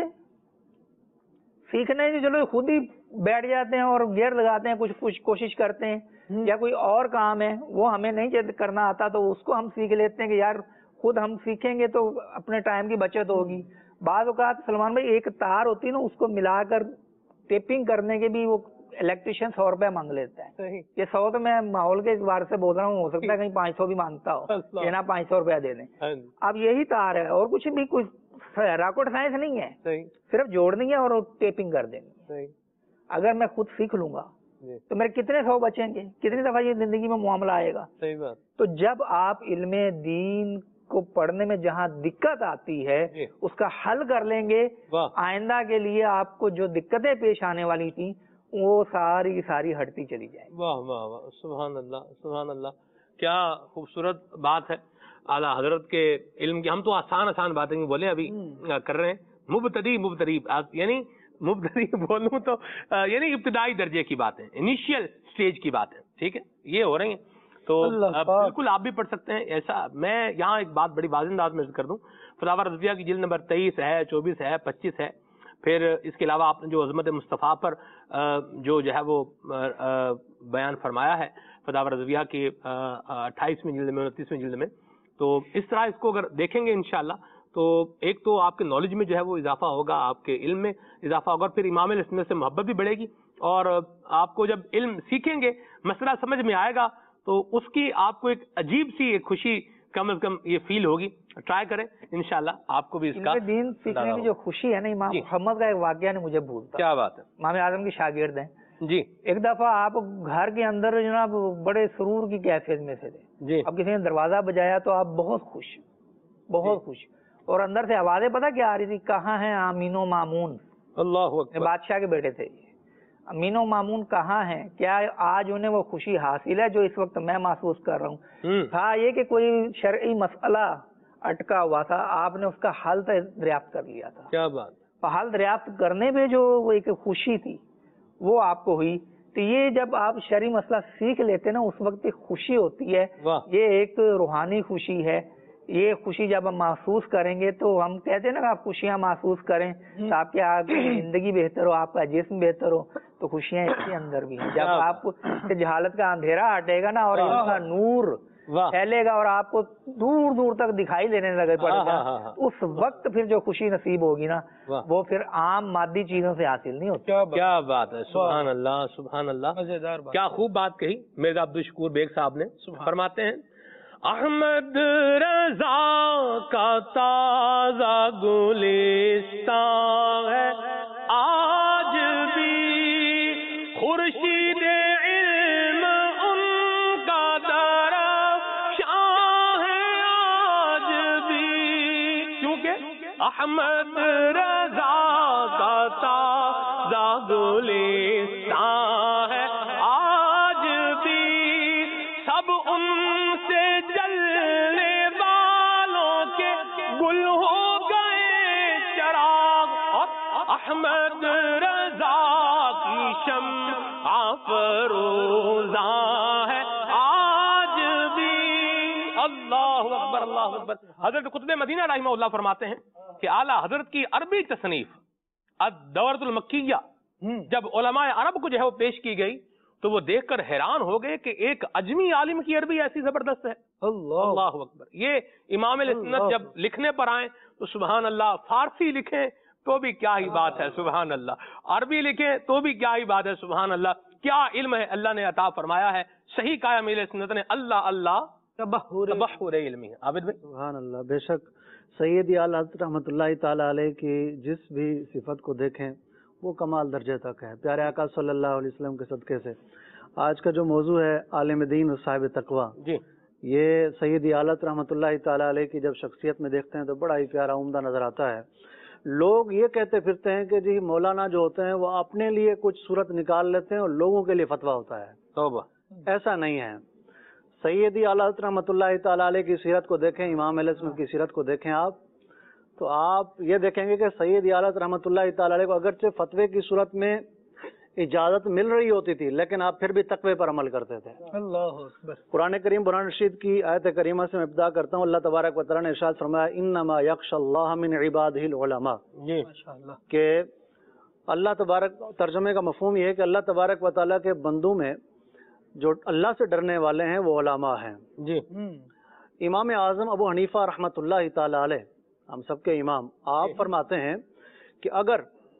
سیکھنے چلو خود ہی بیٹھ جاتے ہیں اور گیئر لگاتے ہیں، کچھ کچھ کوشش کرتے ہیں. یا کوئی اور کام ہے وہ ہمیں نہیں کرنا آتا تو اس کو ہم سیکھ لیتے ہیں کہ یار خود ہم سیکھیں گے تو اپنے ٹائم کی بچت ہوگی. بعض اوقات سلمان بھائی ایک تار ہوتی ہے نا، اس کو ملا کر ٹیپنگ کرنے کے بھی وہ الیکٹریشین سو روپے مانگ لیتا ہے. یہ سو تو میں ماحول کے اعتبار سے بول رہا ہوں، ہو سکتا ہے کہیں پانچ سو بھی مانگتا ہو، یہ نا پانچ سو روپیہ دے دیں. اب یہی تار ہے اور کچھ بھی کچھ راکٹ سائنس نہیں ہے، صرف جوڑنی ہے اور ٹیپنگ کر دینی. اگر میں خود سیکھ لوں گا تو میرے کتنے سو بچیں گے، کتنی دفعہ یہ زندگی میں معاملہ آئے گا. تو جب آپ علم دین کو پڑھنے میں جہاں دقت آتی ہے اس کا حل کر لیں گے، آئندہ کے لیے آپ کو جو دقتیں پیش آنے والی تھیں وہ ساری کی ساری ہٹتی چلی جائیں. واہ واہ واہ، سبحان اللہ سبحان اللہ، کیا خوبصورت بات ہے اعلیٰ حضرت کے علم کی. ہم تو آسان آسان باتیں بولے ابھی کر رہے ہیں، مبتدی مبتدی یعنی مبتدی بولوں تو یعنی ابتدائی درجے کی بات ہے، انیشیل سٹیج کی بات ہے. ٹھیک ہے، یہ ہو رہی ہیں تو بالکل آپ بھی پڑھ سکتے ہیں. ایسا میں یہاں ایک بات بڑی واضح انداز میں ذکر کر دوں، فتاوی رضویہ کی جلد نمبر تیئیس ہے، چوبیس ہے، پچیس ہے. پھر اس کے علاوہ آپ نے جو عظمت مصطفیٰ پر جو جو ہے وہ بیان فرمایا ہے فتاوی رضویہ کی اٹھائیسویں جلد میں، انتیسویں جلد میں، تو اس طرح اس کو اگر دیکھیں گے انشاءاللہ تو ایک تو آپ کے نالج میں جو ہے وہ اضافہ ہوگا، آپ کے علم میں اضافہ ہوگا، پھر امام علیہ السلام سے محبت بھی بڑھے گی. اور آپ کو جب علم سیکھیں گے، مسئلہ سمجھ میں آئے گا تو اس کی آپ کو ایک عجیب سی ایک خوشی کم از کم یہ فیل ہوگی. ٹرائی کریں انشاءاللہ آپ کو بھی اس کا دین سیکھنے کی جو خوشی ہے نا، امام محمد کا ایک واقعہ نے مجھے بھولتا. کیا بات ہے؟ امام اعظم کی شاگرد ہیں جی. ایک دفعہ آپ گھر کے اندر جناب بڑے سرور کی کیفیت میں سے تھے جی. اب کسی نے دروازہ بجایا تو آپ بہت خوش بہت خوش اور اندر سے آوازیں پتہ کیا آ رہی تھی؟ کہاں ہیں امین و مامون؟ اللہ اکبر. بادشاہ کے بیٹے تھے امین و مامون، کہاں ہیں؟ کیا آج انہیں وہ خوشی حاصل ہے جو اس وقت میں محسوس کر رہا ہوں؟ تھا یہ کہ کوئی شرعی مسئلہ اٹکا ہوا تھا، آپ نے اس کا حل دریافت کر لیا تھا. کیا بات. حل دریافت کرنے پہ جو وہ ایک خوشی تھی وہ آپ کو ہوئی. تو یہ جب آپ شرعی مسئلہ سیکھ لیتے نا اس وقت ایک خوشی ہوتی ہے، یہ ایک روحانی خوشی ہے. یہ خوشی جب ہم محسوس کریں گے تو ہم کہتے ہیں نا کہ آپ خوشیاں محسوس کریں تو آپ کی زندگی بہتر ہو، آپ کا جسم بہتر ہو، تو خوشیاں اس کے اندر بھی ہیں. جب آپ کو جہالت کا اندھیرا ہٹے گا نا اور ان کا نور پھیلے گا اور آپ کو دور دور تک دکھائی دینے لگے پڑے گا، اس وقت پھر جو خوشی نصیب ہوگی نا وہ پھر عام مادی چیزوں سے حاصل نہیں ہوتی۔ کیا بات ہے، سبحان اللہ سبحان اللہ، کیا خوب بات کہی مرزا عبدالشکور بیگ صاحب نے۔ فرماتے ہیں احمد رضا کا تازہ گلستان ہے آج بھی، خورشید علم ان کا درخشاں ہے آج بھی، کیونکہ احمد رضا کا تازہ گلستان ہے آج بھی، سب ان سے جلنے والوں کے گل ہو گئے چراغ، احمد رضا کی شمع فروزاں ہے آج بھی۔ اللہ اکبر اللہ اکبر۔ حضرت قطب مدینہ رحمہ اللہ فرماتے ہیں کہ اعلیٰ حضرت کی عربی تصنیف الدورۃ المکیہ جب علماء عرب کو جو ہے وہ پیش کی گئی تو وہ دیکھ کر حیران ہو گئے کہ ایک اجمی عالم کی عربی ایسی زبردست ہے۔ اللہ اکبر۔ یہ امام اہل سنت جب لکھنے پر آئیں تو سبحان اللہ، فارسی لکھیں تو بھی کیا ہی بات ہے سبحان اللہ، عربی لکھیں تو بھی کیا ہی بات ہے سبحان اللہ، کیا علم ہے اللہ نے عطا فرمایا ہے۔ صحیح کہا امام اہل سنت نے، اللہ اللہ تبحر علمی ہے۔ عابد بھائی سبحان اللہ، بے شک سیدی اعلیٰ حضرت رحمۃ اللہ تعالی علیہ کی جس بھی صفت کو دیکھیں وہ کمال درجے تک ہے۔ پیارے آقا صلی اللہ علیہ وسلم کے صدقے سے آج کا جو موضوع ہے عالم دین اور صاحب تقویٰ، جی، یہ سیدی اعلیٰ حضرت رحمۃ اللہ تعالی علیہ کی جب شخصیت میں دیکھتے ہیں تو بڑا ہی پیارا عمدہ نظر آتا ہے۔ لوگ یہ کہتے پھرتے ہیں کہ جی مولانا جو ہوتے ہیں وہ اپنے لیے کچھ صورت نکال لیتے ہیں اور لوگوں کے لیے فتویٰ ہوتا ہے۔ توبہ، ایسا نہیں ہے۔ سیدی اعلیٰ حضرت رحمۃ اللہ تعالی علیہ کی سیرت کو دیکھیں، امام اہل سنت کی سیرت کو دیکھیں آپ، تو آپ یہ دیکھیں گے کہ سیدی اعلیٰ حضرت رحمۃ اللہ تعالی علیہ کو اگرچہ فتوے کی صورت میں اجازت مل رہی ہوتی تھی لیکن آپ پھر بھی تقوی پر عمل کرتے تھے۔ اللہ اکبر۔ قرآن کریم قرآن رشید کی آیت کریمہ سے میں ابتدا کرتا ہوں۔ اللہ تبارک و تعالیٰ نے ارشاد فرمایا انما یخشی اللہ من عبادہ العلماء، جی کہ اللہ تبارک، ترجمے کا مفہوم یہ ہے کہ اللہ تبارک و تعالیٰ کے بندوں میں جو اللہ سے ڈرنے والے ہیں وہ علماء ہیں۔ جی، امام اعظم ابو حنیفہ رحمۃ اللہ تعالی علیہ، ہم سب کے امام، آپ فرماتے ہیں کہ اگر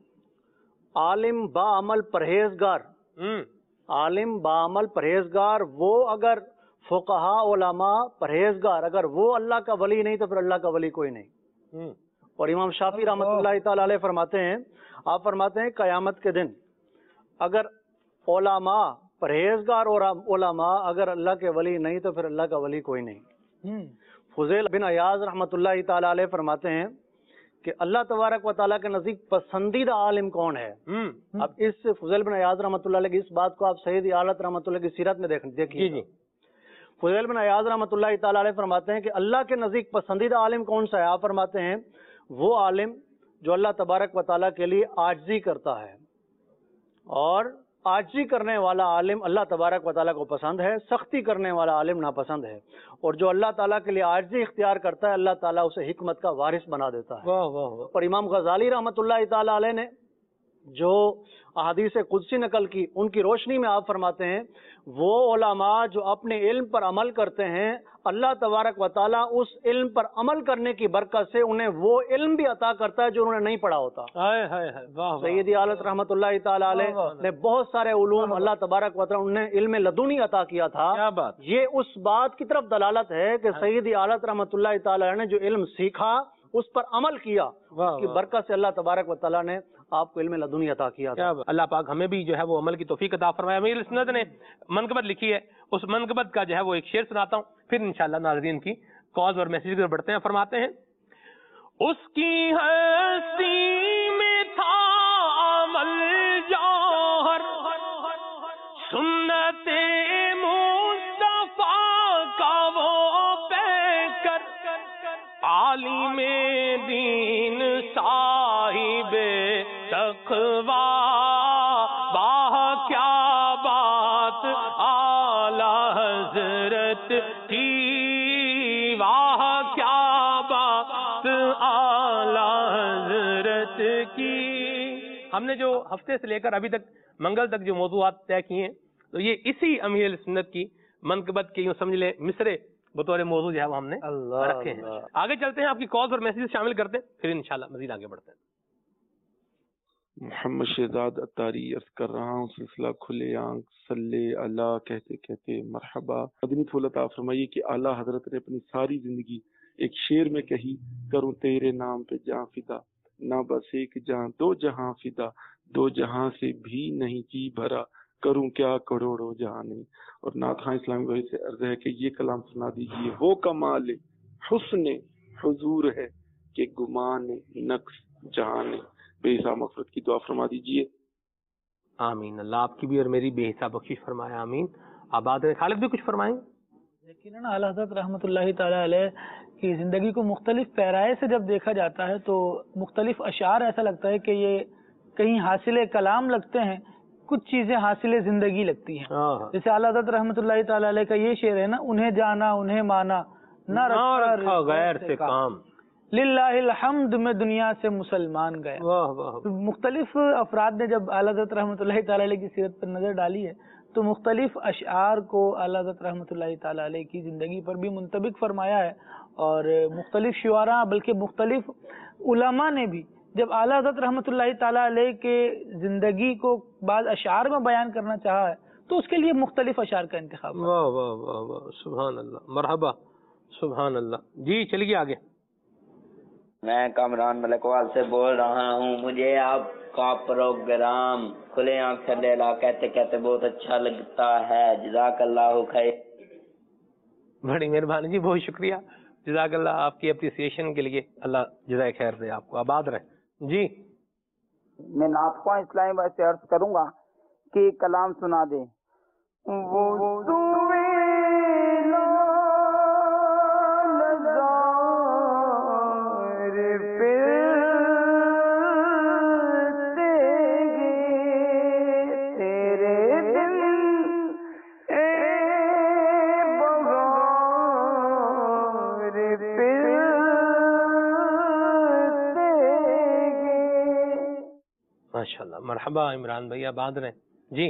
عالم با عمل پرہیزگار، عالم با عمل پرہیزگار وہ اگر فقہاء علماء پرہیزگار اگر وہ اللہ کا ولی نہیں تو پھر اللہ کا ولی کوئی نہیں۔ اور امام شافعی رحمۃ اللہ تعالی علیہ فرماتے ہیں، آپ فرماتے ہیں قیامت کے دن اگر علماء پرہیزگار اور علماء اگر اللہ کے ولی نہیں تو پھر اللہ کا ولی کوئی نہیں۔ فضیل بن عیاض رحمۃ اللہ تعالی علیہ فرماتے ہیں کہ اللہ تبارک و تعالیٰ کے نزدیک پسندیدہ عالم کون ہے؟ اب اس فضیل بن عیاض رحمۃ اللہ علیہ کی اس بات کو آپ سیدی اعلیٰ رحمۃ اللہ کی سیرت میں دیکھیے۔ فضیل بن عیاض رحمۃ اللہ تعالی علیہ فرماتے ہیں کہ اللہ کے نزدیک پسندیدہ عالم کون سا ہے؟ آپ فرماتے ہیں وہ عالم جو اللہ تبارک و تعالیٰ کے لیے عاجزی کرتا ہے، اور عاجزی کرنے والا عالم اللہ تبارک و تعالیٰ کو پسند ہے، سختی کرنے والا عالم ناپسند ہے، اور جو اللہ تعالیٰ کے لیے عاجزی اختیار کرتا ہے اللہ تعالیٰ اسے حکمت کا وارث بنا دیتا ہے۔ اور امام غزالی رحمۃ اللہ تعالی علیہ نے جو احادیث قدسی نقل کی ان کی روشنی میں آپ فرماتے ہیں وہ علماء جو اپنے علم پر عمل کرتے ہیں اللہ تبارک و تعالیٰ اس علم پر عمل کرنے کی برکت سے انہیں وہ علم بھی عطا کرتا ہے جو انہوں نے نہیں پڑھا ہوتا۔ سیدی اعلیٰ رحمۃ اللہ تعالی علیہ نے بہت سارے علوم اللہ تبارک و تعالیٰ انہیں علم لدنی عطا کیا تھا۔ یہ اس بات کی طرف دلالت ہے کہ سیدی اعلیٰ رحمۃ اللہ تعالی علیہ نے جو علم سیکھا اس پر عمل کیا، اس کی برکت سے اللہ تبارک و تعالیٰ نے آپ کو علم لدنی عطا کیا تھا۔ اللہ پاک ہمیں بھی جو ہے وہ عمل کی توفیق عطا فرمائے۔ امیر سنت نے منقبت لکھی ہے، اس منقبت کا جو ہے وہ ایک شعر سناتا ہوں، پھر انشاءاللہ ناظرین کی کالز اور میسیج پر بڑھتے ہیں۔ فرماتے ہیں اس کی ہستی میں تھا عمل جوہر، سنت مصطفیٰ کا وہ پیکر، عالم دین صاحب تقویٰ، باہ کیا بات اعلیٰ حضرت کی، واہ کیا بات اعلیٰ حضرت کی۔ ہم نے جو ہفتے سے لے کر ابھی تک منگل تک جو موضوعات طے کیے ہیں تو یہ اسی امیر سنت کی منقبت کے یوں سمجھ لیں مصرے بطور موضوع جو ہے وہ ہم نے رکھے ہیں. آگے چلتے ہیں, آپ کی کالز اور میسیج شامل کرتے ہیں, پھر انشاءاللہ مزید آگے بڑھتے ہیں. محمد شہزاد اتاری عرض کر رہا ہوں, سلسلہ کھلے آنکھ صلی اللہ کہتے کہتے مرحبا. مدنی پھول عطا فرمائیے کہ اعلیٰ حضرت نے اپنی ساری زندگی ایک شعر میں کہی, کروں تیرے نام پہ جاں فدا, نہ بس ایک جہاں دو جہاں فدا, دو جہاں سے بھی نہیں جی بھرا, کروں کیا کروڑوں جہاں نہیں. اور نعت خواں اسلامی بھائی سے عرض ہے کہ یہ کلام سنا دیجیے, وہ کمال حسن حضور ہے کہ گمان نقص جہاں نہیں. بے حساب مغفرت کی دعا فرما دیجیے. آمین. اللہ آپ کی بھی اور میری بے حساب بخشش فرمائے. آمین. آباد رہے. خالد بھی کچھ فرمائیں. یقیناً اعلیٰ حضرت رحمۃ اللہ تعالیٰ علیہ کی زندگی کو مختلف پیرائے سے جب دیکھا جاتا ہے تو مختلف اشعار ایسا لگتا ہے کہ یہ کہیں حاصل کلام لگتے ہیں, کچھ چیزیں حاصل زندگی لگتی ہیں. جیسے اعلیٰ حضرت رحمۃ اللہ تعالیٰ علیہ کا یہ شعر ہے نا, انہیں جانا انہیں مانا نہ رکھا غیر سے کام, للہ الحمد میں دنیا سے مسلمان گیا. واہ واہ. مختلف افراد نے جب اعلیٰ حضرت رحمۃ اللہ تعالیٰ علیہ کی سیرت پر نظر ڈالی ہے تو مختلف اشعار کو اعلیٰ حضرت رحمۃ اللہ تعالیٰ علیہ کی زندگی پر بھی منطبق فرمایا ہے, اور مختلف شعراء بلکہ مختلف علماء نے بھی جب اعلیٰ حضرت رحمۃ اللہ تعالیٰ علیہ کے زندگی کو بعض اشعار میں بیان کرنا چاہا ہے تو اس کے لیے مختلف اشعار کا انتخاب. واہ واہ واہ واہ, سبحان اللہ, مرحبا, سبحان اللہ. جی چلیے آگے. میں کامران ملکوال سے بول رہا ہوں. مجھے آپ کا پروگرام کھلے آنکھ سے لیلا کہتے کہتے بہت اچھا لگتا ہے. جزاک اللہ خیر. بڑی مہربانی جی, بہت شکریہ. جزاک اللہ آپ کی اپریسیشن کے لیے, اللہ جزائے خیر دے آپ کو. آباد رہے. جی میں نعت خواں اسلامی بھائی سے عرض کروں گا کہ کلام سنا دیں. وہ ماشاءاللہ. مرحبا عمران بھائی, آباد رہے. جی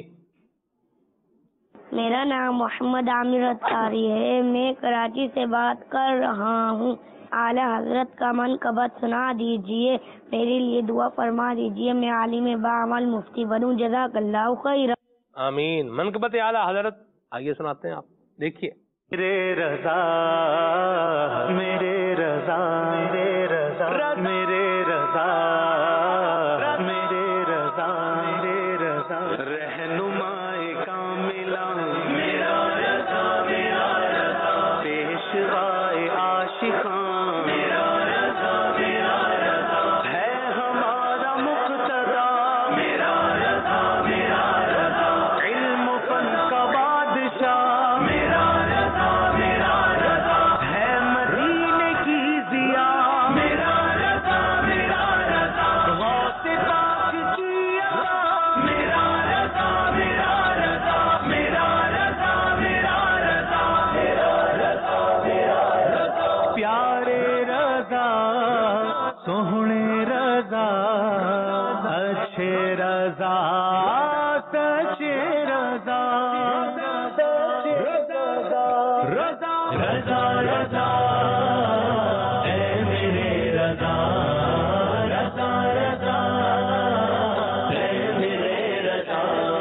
میرا نام محمد عامر اتاری ہے, میں کراچی سے بات کر رہا ہوں. اعلی حضرت کا منقبت سنا دیجئے, میرے لیے دعا فرما دیجئے, میں عالم بعمل مفتی بنوں. جزاک اللہ خیر. آمین. منقبت اعلی حضرت آئیے سناتے ہیں آپ, دیکھیے. میرے رضا میرے رضا میرے رضا میرے رضا میرے رضا میرے رضا رہنمائے کاملہ میرا رضا میرا رضا پیشوائے عاشقاں میرا رضا میرا رضا ہے ہمارا مقتدا میرا رضا میرا رضا علم و فن کا بادشاہ میرا رضا میرا رضا ہے مدینے کی ضیا میرا رضا میرا رضا غوث پاک کی عطا میرا رضا میرا رضا میرا رضا میرا رضا میرا رضا میرا رضا پیارے رضا سوہنے رضا اچھے رضا سچے رضا رضا رضا رضا اے میرے رضا رضا رضا اے میرے رضا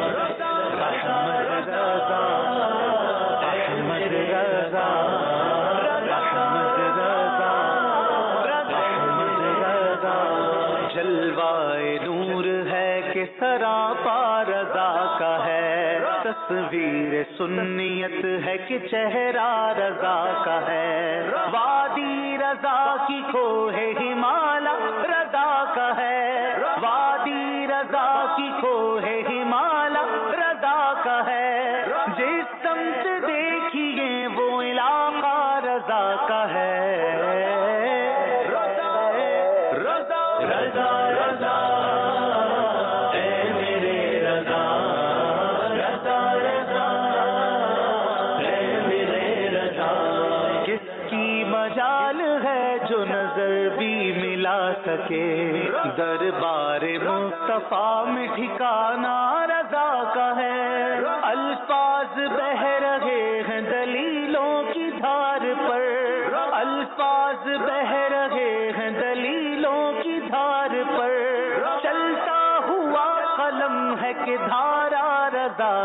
احمد رضا احمد رضا احمد رضا احمد رضا جلوائے نور ہے کہ سراپا رضا کا ہے. تصویر سنیت ہے کہ چہرہ رضا کا ہے. وادی رضا کی کوہ ہمالا رضا کا ہے. وادی رضا کی کوہ ہمالا رضا کا ہے. جس سمت دیکھیے وہ علاقہ رضا کا ہے. رضا رضا رضا رضا اے میرے رضا رضا رضا اے میرے رضا. کس کی مجال ہے جو نظر بھی ملا سکے, دربار مصطفیٰ میں ٹھکانا رضا کا ہے. الفاظ بہ رہے ہیں دلیلوں کی دھار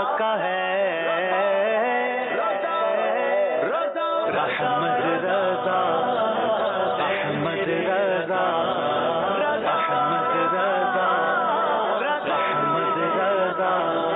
کا ہے رحمت رضا احمد رضا احمد رضا احمد رضا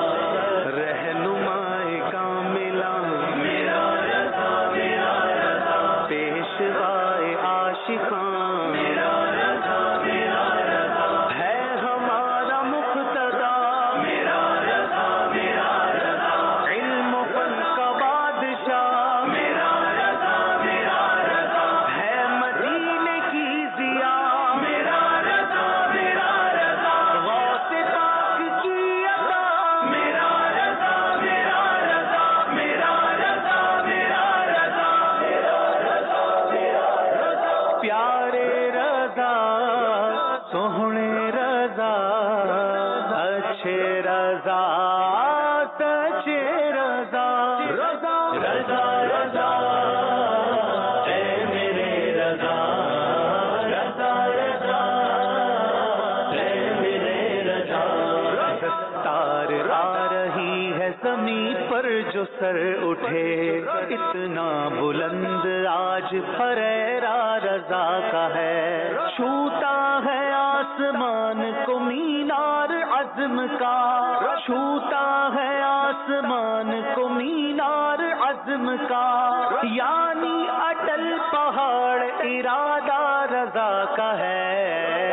رہنمائے کاملہ میرا رضا میرا رضا پیشوائے عاشقاں میرا رضا میرا رضا ہے ہمارا مقتدا میرا رضا میرا رضا علم و فن کا بادشاہ میرا رضا میرا رضا ہے مدینے کی ضیا میرا رضا میرا رضا غوث پاک کی عطا میرا رضا میرا رضا میرا رضا میرا رضا میرا رضا میرا رضا پیارے رضا سوہنے رضا اچھے رضا سچے رضا رضا رضا رضا اے میرے رضا رضا رضا اے میرے رضا دستار آ رہی ہے زمین پر جو سر اٹھے اتنا بلند آج پھریرا رضا کا ہے چھوتا ہے آسمان کو مینار عزم کا چھوتا ہے آسمان کو مینار عزم کا یعنی اٹل پہاڑ ارادہ رضا کا ہے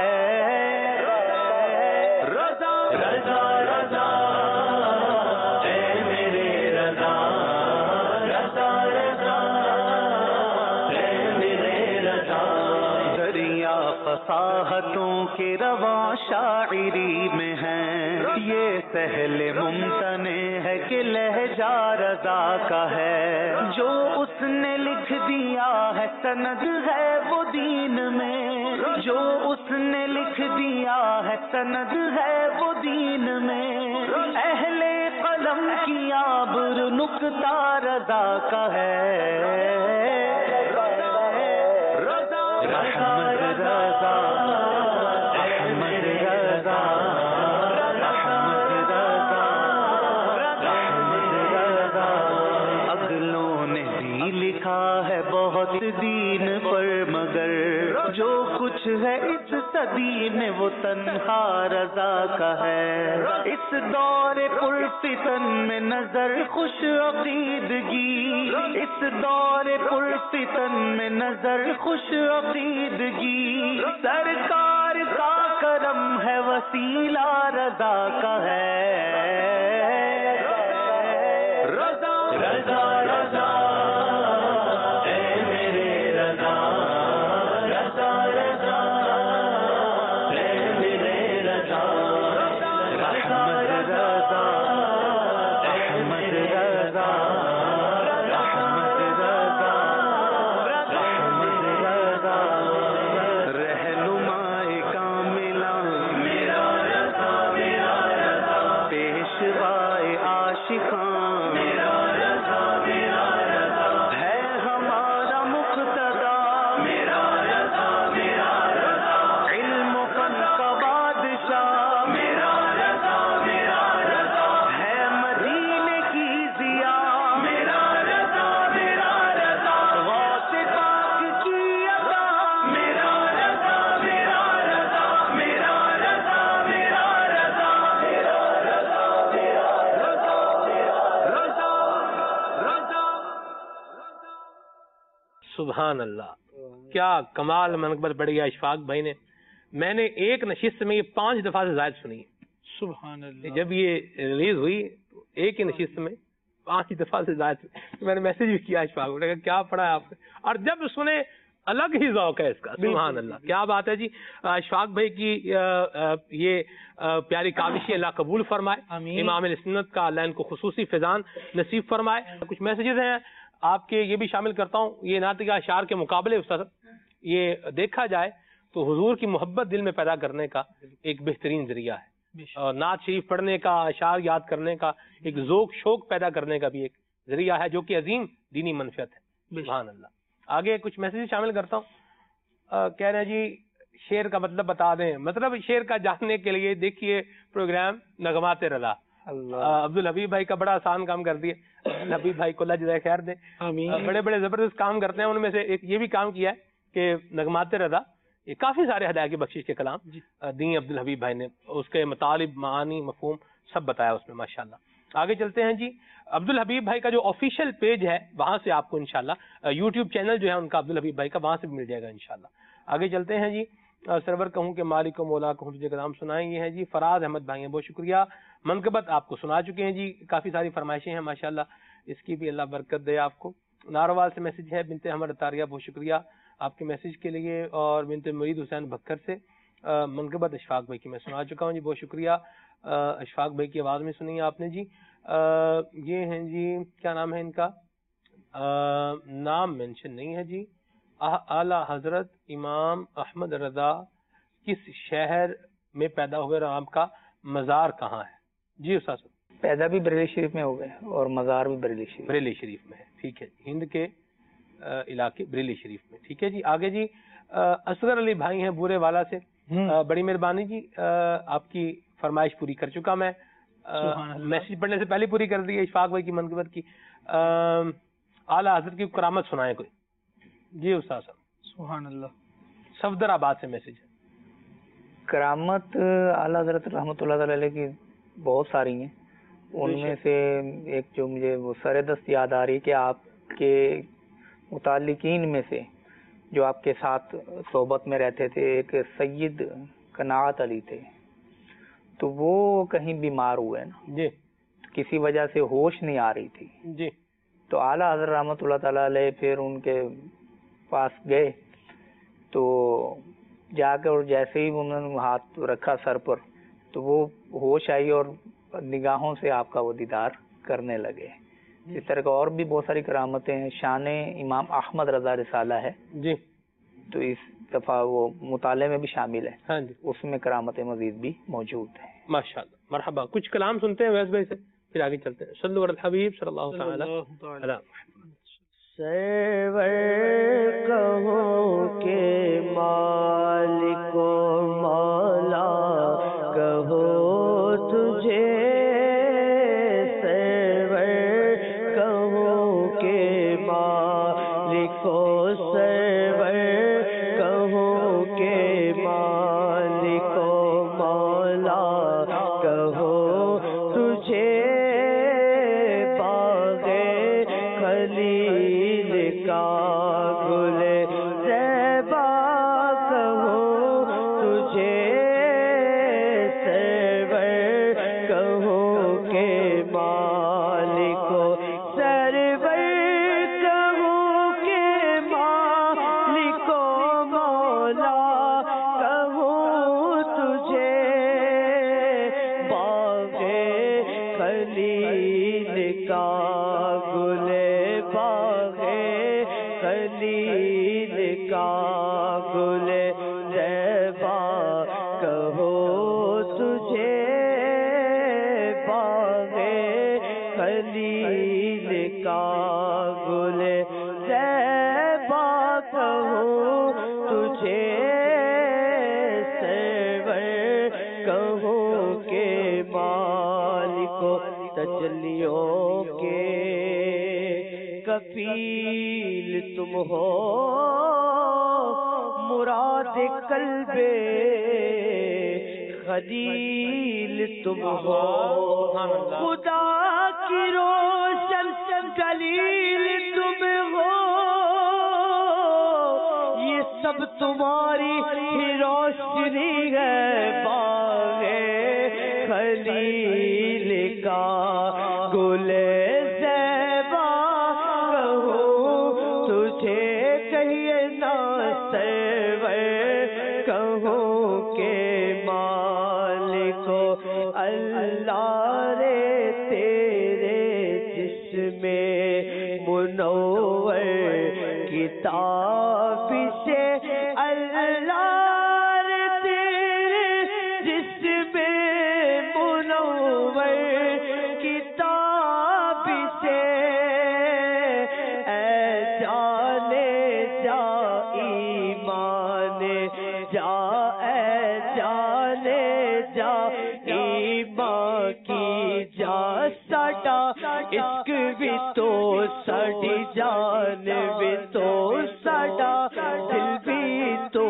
رضا رضا رضا اے میرے رضا رضا رضا اے میرے رضا دریا فصاحتوں کے رواں شاعری میں ہیں یہ سہل ممتنے ہے کہ لہجہ رضا کا ہے جو اس نے لکھ دیا ہے سند ہے وہ دین میں جو اس نے لکھ دیا ہے سند ہے وہ دین میں اہل قلم کی آبر نکتہ رضا کا ہے رحمت رضا احمد رضا احمد رضا احمد رضا اگلوں نے بھی لکھا ہے بہت دین پر مگر جو کچھ ہے اس صدی میں وہ تنہا رضا کا ہے اس دور پرفتن میں نظر خوش عقیدگی اس دور پرفتن میں نظر خوش عقیدگی سرکار کا کرم ہے وسیلہ رضا کا ہے رضا رضا رضا اے میرے رضا رضا رضا اے میرے رضا رحمت رضا احمد رضا رحمت رضا رحمت رضا رہنمائے کاملہ میرا رضا میرا رضا پیشوائے عاشقاں میرا رضا میرا رضا ہے ہمارا مقتدا میرا رضا میرا رضا علم و فن کا بادشاہ میرا رضا میرا رضا ہے مدینے کی ضیا میرا رضا میرا رضا غوث پاک کی عطا میرا رضا میرا رضا میرا رضا میرا رضا میرا رضا میرا رضا رضا رضا سبحان اللہ، کیا کمال منقبت بڑھ گیا اشفاق بھائی نے. میں نے ایک نشست میں یہ پانچ دفعہ سے زائد سنی ہے. سبحان اللہ. جب یہ ریلیز ہوئی تو ایک ہی نشست میں پانچ دفعہ سے زائد سنی. میں نے میسج بھی کیا اشفاق بھائی کا، کیا پڑھا ہے آپ نے، اور جب سنے الگ ہی ذوق ہے اس کا. سبحان اللہ، کیا بات ہے جی. اشفاق بھائی کی یہ پیاری کاوشی اللہ قبول فرمائے. امام سنت کا اللہ ان کو خصوصی فیضان نصیب فرمائے. کچھ میسیجز ہیں آپ کے، یہ بھی شامل کرتا ہوں. یہ نعتیہ اشعار کے مقابلے استاد یہ دیکھا جائے تو حضور کی محبت دل میں پیدا کرنے کا ایک بہترین ذریعہ ہے، اور نعت شریف پڑھنے کا، اشعار یاد کرنے کا ایک ذوق شوق پیدا کرنے کا بھی ایک ذریعہ ہے، جو کہ عظیم دینی منفعت ہے. سبحان اللہ. آگے کچھ میسیج شامل کرتا ہوں. کہہ رہے ہیں جی شعر کا مطلب بتا دیں. مطلب شعر کا جاننے کے لیے دیکھیے پروگرام نغمات رضا. عبد الحبیب بھائی کا بڑا آسان کام کر دیے. عبد الحبیب بھائی کو اللہ جزائے خیر دے, بڑے بڑے زبردست کام کرتے ہیں. ان میں سے ایک یہ بھی کام کیا ہے کہ نغمات رضا, یہ کافی سارے ہدایہ کی بخشش کے کلام دیں عبد الحبیب بھائی نے, اس کے مطالب, معانی, مفہوم سب بتایا اس میں ماشاءاللہ. آگے چلتے ہیں جی. عبد الحبیب بھائی کا جو آفیشیل پیج ہے وہاں سے آپ کو انشاءاللہ یوٹیوب چینل جو ہے ان کا عبد الحبیب بھائی کا, وہاں سے بھی مل جائے گا انشاءاللہ. آگے چلتے ہیں جی. سرور کہوں کہ مالک و مولا کہوں تجھے کلام سنائیں, یہ ہے جی فراز احمد بھائی ہیں, بہت شکریہ. منقبت آپ کو سنا چکے ہیں جی, کافی ساری فرمائشیں ہیں ماشاءاللہ, اس کی بھی اللہ برکت دے آپ کو. ناروال سے میسج ہے بنت احمد اطاریہ, بہت شکریہ آپ کے میسج کے لیے. اور بنت مرید حسین بکر سے منقبت اشفاق بھائی کی میں سنا چکا ہوں جی, بہت شکریہ. اشفاق بھائی کی آواز میں سنی آپ نے جی. یہ ہیں جی, کیا نام ہے ان کا, نام مینشن نہیں ہے جی. اعلی حضرت امام احمد رضا کس شہر میں پیدا ہوئے اور آپ کا مزار کہاں ہے؟ جی استاد صاحب. پیدا بھی بریلی شریف میں ہو گئے اور مزار بھی بریلی شریف بریلی شریف میں ہے. ٹھیک ہے, ہند کے علاقے بریلی شریف میں. ٹھیک ہے جی. آگے جی اصغر علی بھائی ہیں بورے والا سے, بڑی مہربانی جی, آپ کی فرمائش پوری کر چکا میں, میسج پڑھنے سے پہلے پوری کر دی ہے. اشفاق بھائی کی منقبت کی, اعلیٰ حضرت کی کرامت سنائیں کوئی. جی استاد صاحب. سبحان اللہ. صفدر آباد سے میسج ہے. کرامت اعلیٰ حضرت رحمۃ اللہ تعالی علیہ کی بہت ساری ہیں, ان میں سے ایک جو مجھے وہ سر دست یاد آ رہی ہے کہ آپ کے متعلقین میں سے جو آپ کے ساتھ صحبت میں رہتے تھے, ایک سید قناعت علی تھے, تو وہ کہیں بیمار ہوئے نا جی, کسی وجہ سے ہوش نہیں آ رہی تھی جی, تو اعلیٰ حضرت رحمۃ اللہ تعالی علیہ پھر ان کے پاس گئے, تو جا کر اور جیسے ہی انہوں نے ہاتھ رکھا سر پر تو وہ ہوش آئی اور نگاہوں سے آپ کا وہ دیدار کرنے لگے. اس طرح کا اور بھی بہت ساری کرامتیں ہیں. شان امام احمد رضا رسالہ ہے جی, تو اس دفعہ وہ مطالعے میں بھی شامل ہے. ہاں جی, اس میں کرامت مزید بھی موجود ہیں. ماشاءاللہ. مرحبا. کچھ کلام سنتے ہیں ویس بھائی سے, پھر آگے چلتے ہیں. صلی اللہ علیہ الحبیب صلی اللہ تعالی. سرور کہو کہ مالک و مولا کہو تجھے, سرور کہو کہ مالک و سرور کہو کہ مالک و مولا کہو تجھے, کفیل تم ہو مراد قلب خلیل تم ہو, خدا کی روشن دلیل تم ہو, یہ سب تمہاری ہی روشنی ہے. باغ خلیل کا گل عشق بھی تو ساڈی جان بھی تو ساڈا دل بھی تو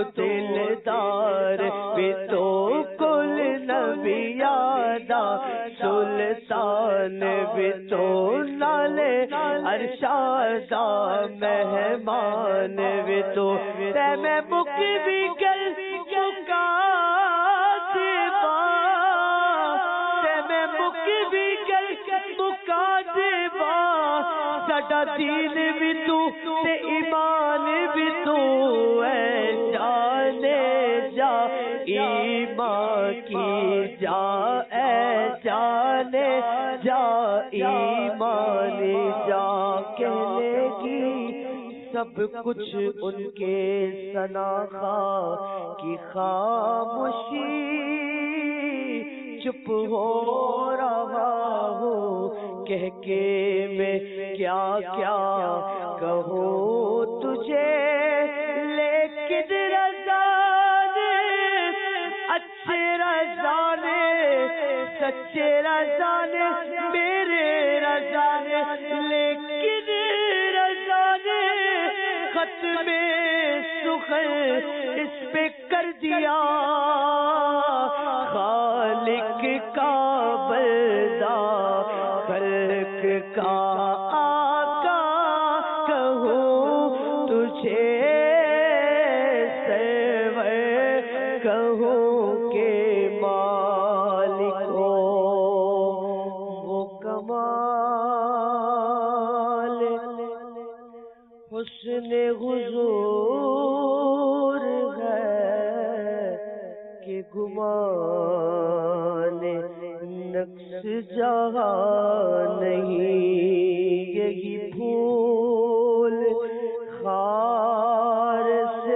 دلدار بھی تو کل نبیاں دا سلطان بھی تو نالے ارشاد دا مہمان بھی تو تے میں مک بھی گل چکا دیوا تے میں مک بھی گل مکا دیوا ساڈا دین بھی تو تے ایمان بھی تو اے جانے جا ایمان کی جا اے جانے جا ایمان جا کہنے کی سب کچھ ان کے سناخا کی خاموشی چپ ہو رہا ہوں کہہ کے میں کیا کیا کہوں تجھے لیکن رضا نے اچھے رضا نے سچے رضا نے میرے رضا نے لیکن رضا نے ختم سخن اس پہ کر دیا خالق کا بلدہ خلق کا آقا کہوں تجھے سرور کہوں کہ مالک ہو وہ کمال حسن حضور ہے کہ گمان نقص جہاں نہیں یہی پھول خار سے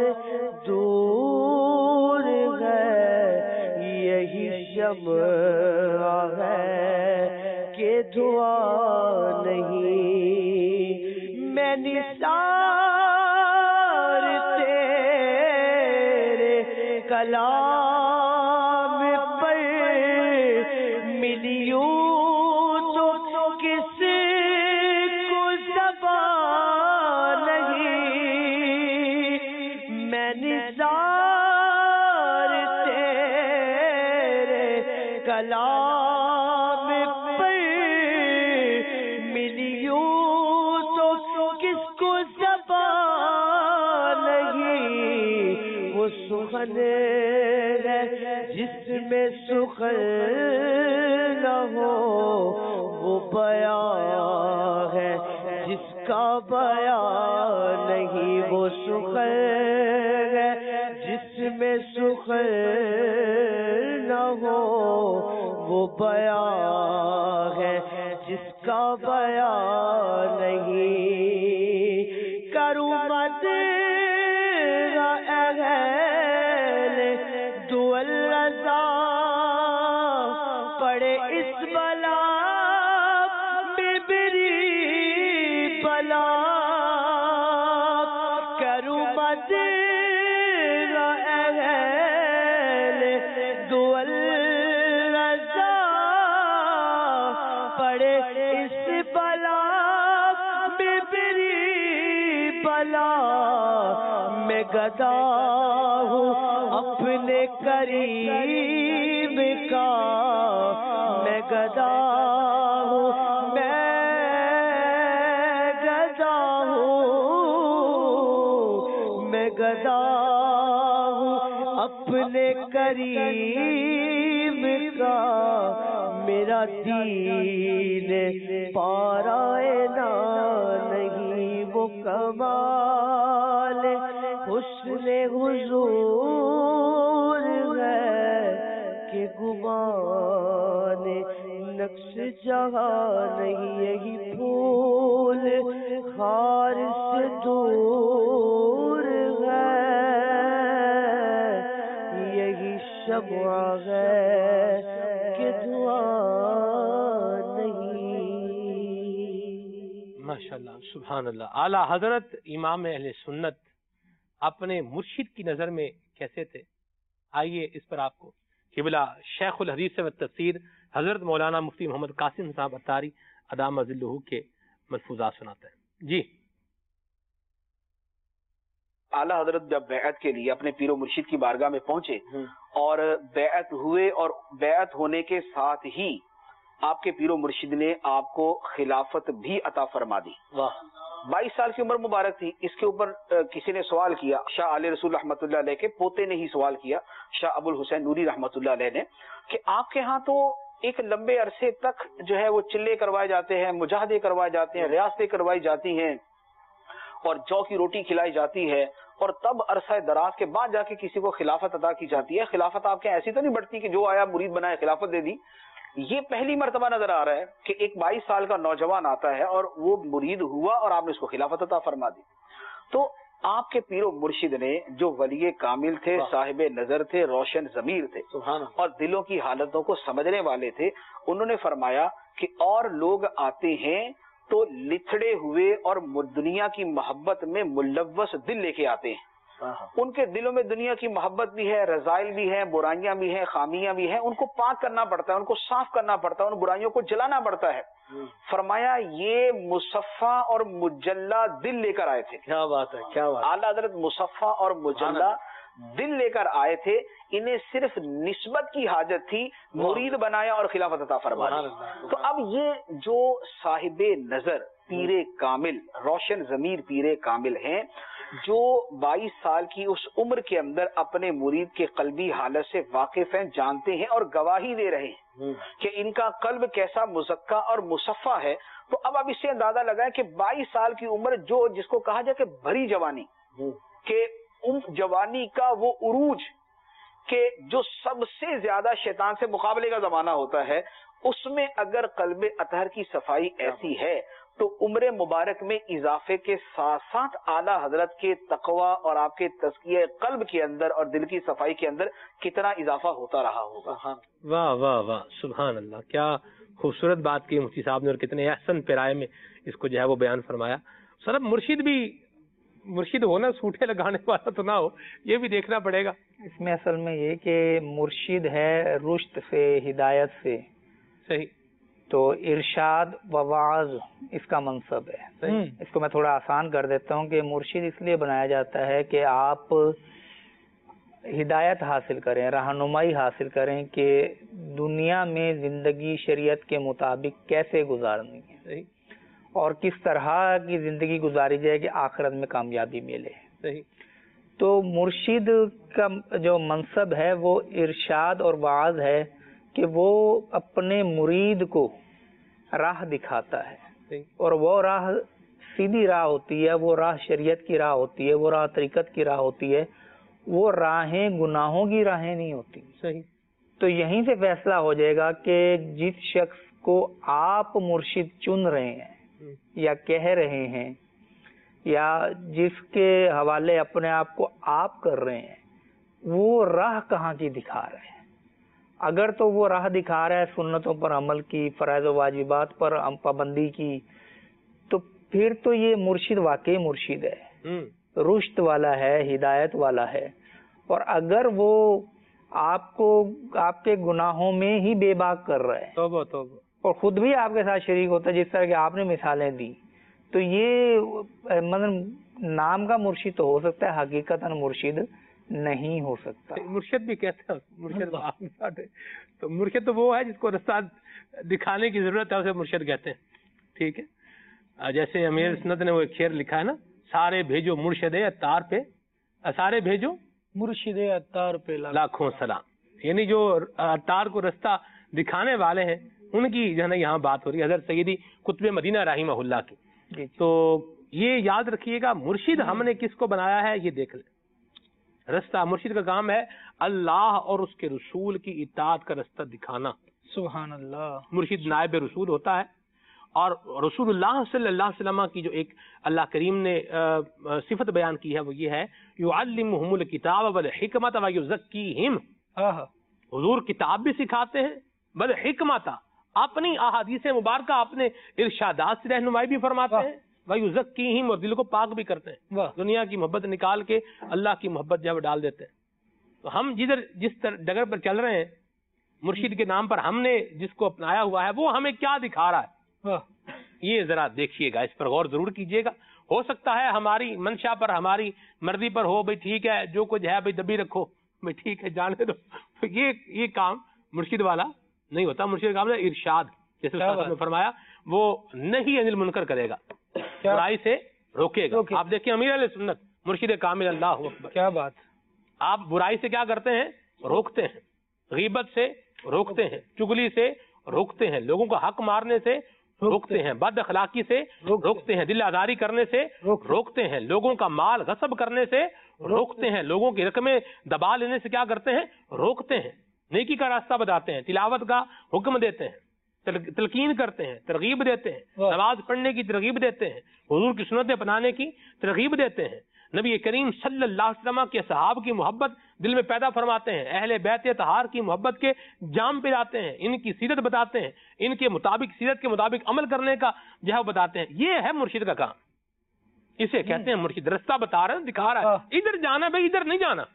دور ہے یہی شمع ہے کہ دعا نہیں میں نثار تیرے کلام پر ملیوں تو کس کو زبان نہیں میں نثار تیرے کلام پر ملیوں تو کس کو زبان نہیں وہ سخن ہے جس میں سخن نہ ہو وہ بیان ہے جس کا بیان نہیں وہ سخن ہے جس میں سخن نہ ہو وہ بیان ہے جس کا بیان نہیں کروں مد اہل دول رضا پڑے اس بلا میں بری بلا کروں مد اہل دول رضا پڑے اس بلا میں بری بلا میں گدا ہوں اپنے کریم کا میں گدا ہوں میں گدا ہوں میں گدا ہوں اپنے کریم کا میرا دین پارائنا نہیں وہ کمال حسن حضور ہے کہ گمان نقش جہاں نہیں یہی پھول خار سے دور ہے یہی شمع ہے کہ دعا نہیں. ماشاءاللہ سبحان اللہ. اعلیٰ حضرت امام اہل سنت اپنے مرشد کی نظر میں کیسے تھے؟ آئیے اس پر آپ کو قبلہ شیخ الحدیث و تفسیر حضرت مولانا مفتی محمد قاسم صاحب اتاری ادام ذلہ کے ملفوظات سناتا ہے. جی اعلیٰ حضرت جب بیعت کے لیے اپنے پیر و مرشد کی بارگاہ میں پہنچے اور بیعت ہوئے اور بیعت ہونے کے ساتھ ہی آپ کے پیر و مرشد نے آپ کو خلافت بھی عطا فرما دی. بائیس سال کی عمر مبارک تھی. اس کے اوپر کسی نے سوال کیا, شاہ علیہ رسول رحمۃ اللہ علیہ کے پوتے نے ہی سوال کیا, شاہ ابو الحسین نوری رحمۃ اللہ علیہ نے, کہ آپ کے ہاں تو ایک لمبے عرصے تک جو ہے وہ چلے کروائے جاتے ہیں, مجاہدے کروائے جاتے ہیں, ریاستیں کروائی جاتی ہیں اور جو کی روٹی کھلائی جاتی ہے, اور تب عرصہ دراز کے بعد جا کے کسی کو خلافت عطا کی جاتی ہے. خلافت آپ کے ایسی تو نہیں بڑھتی کہ جو آیا مرید بنائے خلافت دے دی. یہ پہلی مرتبہ نظر آ رہا ہے کہ ایک بائیس سال کا نوجوان آتا ہے اور وہ مرید ہوا اور آپ نے اس کو خلافت عطا فرما دی. تو آپ کے پیر و مرشد نے جو ولی کامل تھے, صاحب نظر تھے, روشن ضمیر تھے اور دلوں کی حالتوں کو سمجھنے والے تھے, انہوں نے فرمایا کہ اور لوگ آتے ہیں تو لتھڑے ہوئے اور دنیا کی محبت میں ملوث دل لے کے آتے ہیں. ان کے دلوں میں دنیا کی محبت بھی ہے, رذائل بھی ہیں, برائیاں بھی ہیں, خامیاں بھی ہیں. ان کو پاک کرنا پڑتا ہے, ان کو صاف کرنا پڑتا ہے, ان برائیوں کو جلانا پڑتا ہے. فرمایا یہ مصفا اور مجلہ دل لے کر آئے تھے. کیا بات ہے, کیا بات. اعلیٰ حضرت مصفا اور مجلہ دل لے کر آئے تھے. انہیں صرف نسبت کی حاجت تھی, مرید بنایا اور خلافت عطا فرمایا. تو اب یہ جو صاحب نظر پیر کامل, روشن ضمیر پیر کامل ہیں, جو بائیس سال کی اس عمر کے اندر اپنے مرید کے قلبی حالت سے واقف ہیں, جانتے ہیں اور گواہی دے رہے ہیں کہ ان کا قلب کیسا مزکا اور مصفا ہے. تو اب اب اس سے اندازہ لگائیں کہ بائیس سال کی عمر, جو جس کو کہا جائے کہ بھری جوانی, کہ ان جوانی کا وہ عروج کہ جو سب سے زیادہ شیطان سے مقابلے کا زمانہ ہوتا ہے, اس میں اگر قلب اطہر کی صفائی ایسی ہے تو عمر مبارک میں اضافے کے ساتھ ساتھ اعلیٰ حضرت کے تقوی اور آپ کے تزکیہ قلب کے اندر اور دل کی صفائی کے اندر کتنا اضافہ ہوتا رہا ہوگا. واہ واہ واہ, سبحان اللہ, کیا خوبصورت بات کی مفتی صاحب نے, اور کتنے احسن پیرائے میں اس کو جو ہے وہ بیان فرمایا. سر اب مرشد بھی مرشد ہونا سوٹے لگانے والا تو نہ ہو, یہ بھی دیکھنا پڑے گا. اس میں اصل میں یہ کہ مرشد ہے رشد سے, ہدایت سے. صحیح. تو ارشاد و وعظ اس کا منصب ہے. اس کو میں تھوڑا آسان کر دیتا ہوں کہ مرشد اس لیے بنایا جاتا ہے کہ آپ ہدایت حاصل کریں, رہنمائی حاصل کریں کہ دنیا میں زندگی شریعت کے مطابق کیسے گزارنی ہے اور کس طرح کی زندگی گزاری جائے کہ آخرت میں کامیابی ملے. صحیح. تو مرشد کا جو منصب ہے وہ ارشاد اور وعظ ہے کہ وہ اپنے مرید کو راہ دکھاتا ہے, اور وہ راہ سیدھی راہ ہوتی ہے, وہ راہ شریعت کی راہ ہوتی ہے, وہ راہ طریقت کی راہ ہوتی ہے, وہ راہیں گناہوں کی راہیں نہیں ہوتی. صحیح. تو یہیں سے فیصلہ ہو جائے گا کہ جس شخص کو آپ مرشد چن رہے ہیں یا کہہ رہے ہیں یا جس کے حوالے اپنے آپ کو آپ کر رہے ہیں, وہ راہ کہاں کی دکھا رہے ہیں. اگر تو وہ راہ دکھا رہا ہے سنتوں پر عمل کی, فرائض و واجبات پر پابندی کی, تو پھر تو یہ مرشد واقعی مرشد ہے, رشد والا ہے, ہدایت والا ہے. اور اگر وہ آپ کو آپ کے گناہوں میں ہی بے باک کر رہا ہے توبہ توبہ اور خود بھی آپ کے ساتھ شریک ہوتا ہے, جس طرح کہ آپ نے مثالیں دی, تو یہ مطلب نام کا مرشد تو ہو سکتا ہے, حقیقتاً مرشد نہیں ہو سکتا. مرشد بھی کہتے ہیں مرشد, تو مرشد تو وہ ہے جس کو رستہ دکھانے کی ضرورت ہے, اسے مرشد کہتے ہیں. ٹھیک ہے. جیسے امیر سنت نے وہ ایک شعر لکھا ہے نا, سارے بھیجو مرشد اتار پہ, سارے بھیجو مرشد اتار پہ لاکھوں سلام. یعنی جو اتار کو رستہ دکھانے والے ہیں ان کی جو ہے نا یہاں بات ہو رہی ہے, حضرت سیدی قطب مدینہ رحمہ اللہ کی. تو یہ یاد رکھیے گا, مرشد ہم نے کس کو بنایا ہے یہ دیکھ لیں. رستہ مرشد کا کام ہے اللہ اور اس کے رسول کی اطاعت کا رستہ دکھانا. سبحان اللہ. مرشد نائب رسول ہوتا ہے, اور رسول اللہ صلی اللہ علیہ وسلم کی جو ایک اللہ کریم نے صفت بیان کی ہے وہ یہ ہے, یعلمہم الکتاب والحکمت ویزکیہم. حضور کتاب بھی سکھاتے ہیں, بل حکمت اپنی احادیث مبارکہ اپنے ارشادات سے رہنمائی بھی فرماتے ہیں, وَيُزَكِّيهِمْ اور دل کو پاک بھی کرتے ہیں. دنیا کی محبت نکال کے اللہ کی محبت جب ڈال دیتے ہیں. تو ہم جدھر جس ڈگر پر چل رہے ہیں مرشد کے نام پر, ہم نے جس کو اپنایا ہوا ہے وہ ہمیں کیا دکھا رہا ہے, یہ ذرا دیکھیے گا, اس پر غور ضرور کیجیے گا. ہو سکتا ہے ہماری منشا پر, ہماری مرضی پر ہو, بھائی ٹھیک ہے جو کچھ ہے بھائی دبی رکھو, بھائی ٹھیک ہے جانے دو. یہ یہ کام مرشد والا نہیں ہوتا. مرشد کا کام ہے ارشاد, جیسے استاد نے فرمایا وہ نہیں انل منکر کرے گا, برائی سے روکے گا. آپ دیکھیں امیر علیہ سنت مرشد کامل, اللہ اکبر, کیا بات. آپ برائی سے کیا کرتے ہیں؟ روکتے ہیں. غیبت سے روکتے ہیں, چگلی سے روکتے ہیں, لوگوں کا حق مارنے سے روکتے ہیں, بد اخلاقی سے روکتے ہیں, دل آزاری کرنے سے روکتے ہیں, لوگوں کا مال غصب کرنے سے روکتے ہیں, لوگوں کی رقمیں دبا لینے سے کیا کرتے ہیں؟ روکتے ہیں. نیکی کا راستہ بتاتے ہیں, تلاوت کا حکم دیتے ہیں, تلقین کرتے ہیں, ترغیب دیتے ہیں, نماز پڑھنے کی ترغیب دیتے ہیں, حضور کی سنتیں اپنانے کی ترغیب دیتے ہیں, نبی کریم صلی اللہ علیہ وسلم کے صحاب کی محبت دل میں پیدا فرماتے ہیں, اہل بیت طہار کی محبت کے جام پلاتے ہیں, ان کی سیرت بتاتے ہیں, ان کے مطابق سیرت کے مطابق عمل کرنے کا جو ہے بتاتے ہیں. یہ ہے مرشد کا کام, اسے کہتے ہیں مرشد. رستہ بتا رہے ہیں, دکھا رہا ہے, ادھر جانا بھائی, ادھر نہیں جانا.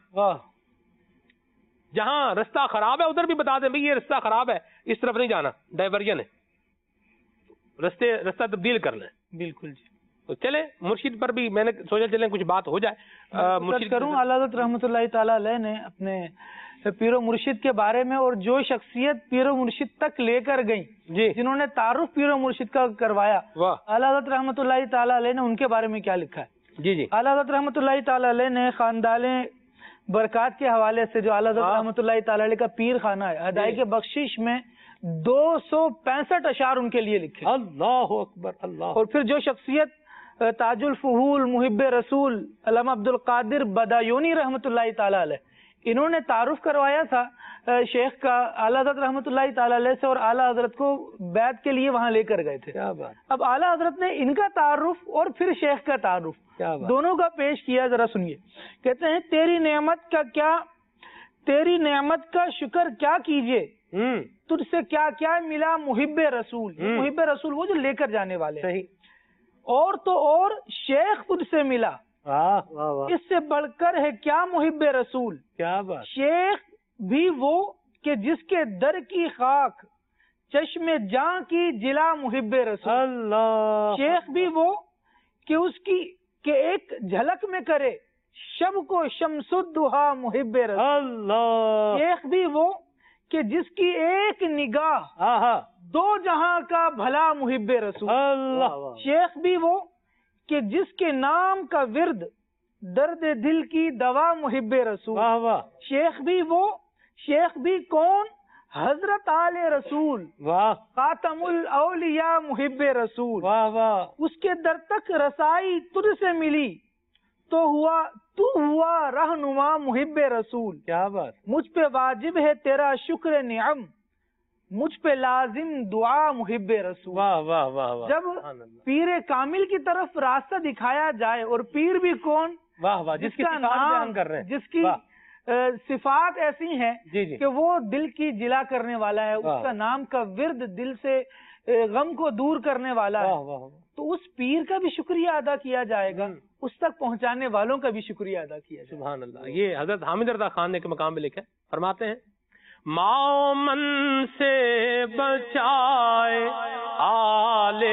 جہاں رستہ خراب ہے ادھر بھی بتا دیں بھائی یہ رستہ خراب ہے, اس طرف نہیں جانا, ڈائیورژن ہے, رستے رستہ تبدیل کرنا ہے. بالکل جی. تو چلے مرشد پر بھی میں نے سوچا چلیں کچھ بات ہو جائے. مرشد کروں اعلیٰ حضرت رحمۃ اللہ تعالی علیہ نے اپنے پیر و مرشد کے بارے میں, اور جو شخصیت پیر و مرشد تک لے کر گئی, جی, جنہوں نے تعارف پیر و مرشد کا کروایا, اعلیٰ حضرت رحمۃ اللہ تعالی علیہ نے ان کے بارے میں کیا لکھا ہے. جی جی اعلیٰ حضرت رحمۃ اللہ تعالی علیہ نے خاندان برکات کے حوالے سے, جو اعلیٰ حضرت رحمۃ اللہ تعالی علیہ کا پیر خانہ ہے, ادائے کے بخشش میں دو سو پینسٹھ اشعار ان کے لیے لکھے. اللہ اکبر, اللہ. اور پھر جو شخصیت تاج الفہول محب رسول علامہ عبد القادر بدایونی رحمۃ اللہ تعالی علیہ, انہوں نے تعارف کروایا تھا شیخ کا اعلیٰ حضرت رحمۃ اللہ تعالی علیہ سے, اور اعلیٰ حضرت کو بیعت کے لیے وہاں لے کر گئے تھے. اب اعلیٰ حضرت نے ان کا تعارف اور پھر شیخ کا تعارف دونوں کا پیش کیا, ذرا سنیے. کہتے ہیں تیری نعمت کا کیا تیری نعمت کا شکر کیا کیجیے, تجھ سے کیا کیا ملا محب رسول. محب رسول وہ جو لے کر جانے والے. صحیح. اور تو اور شیخ تجھ سے ملا, اس سے بڑھ کر ہے کیا محب رسول. کیا بات. شیخ بھی وہ کہ جس کے در کی خاک چشم جاں کی جلا محب رسول. اللہ. شیخ بھی وہ کہ اس کی کہ ایک جھلک میں کرے شب کو شمس الضحا محب رسول. اللہ. شیخ بھی وہ کہ جس کی ایک نگاہ دو جہاں کا بھلا محب رسول. اللہ. شیخ بھی وہ کہ جس کے نام کا ورد درد دل کی دوا محب رسول. شیخ بھی وہ شیخ بھی کون حضرت آل رسول خاتم الاولیاء محب رسول. اس کے در تک رسائی تجھ سے ملی تو ہوا تو ہوا رہنما محب رسول. کیا بات. مجھ پہ واجب ہے تیرا شکر نعم, مجھ پہ لازم دعا محب رسول. واہ واہ واہ. جب پیر کامل کی طرف راستہ دکھایا جائے, اور پیر بھی کون, واہ واہ, جس کا نام کر رہے ہیں, جس کی صفات ایسی ہیں جی جی کہ وہ دل کی جلا کرنے والا ہے, اس کا نام کا ورد دل سے غم کو دور کرنے والا ہے, تو اس پیر کا بھی شکریہ ادا کیا جائے گا, اس تک پہنچانے والوں کا بھی شکریہ ادا کیا جائے گا. سبحان اللہ. یہ حضرت حامد رضا خان نے ایک مقام پہ لکھا ہے, فرماتے ہیں ماؤمن سے بچائے آل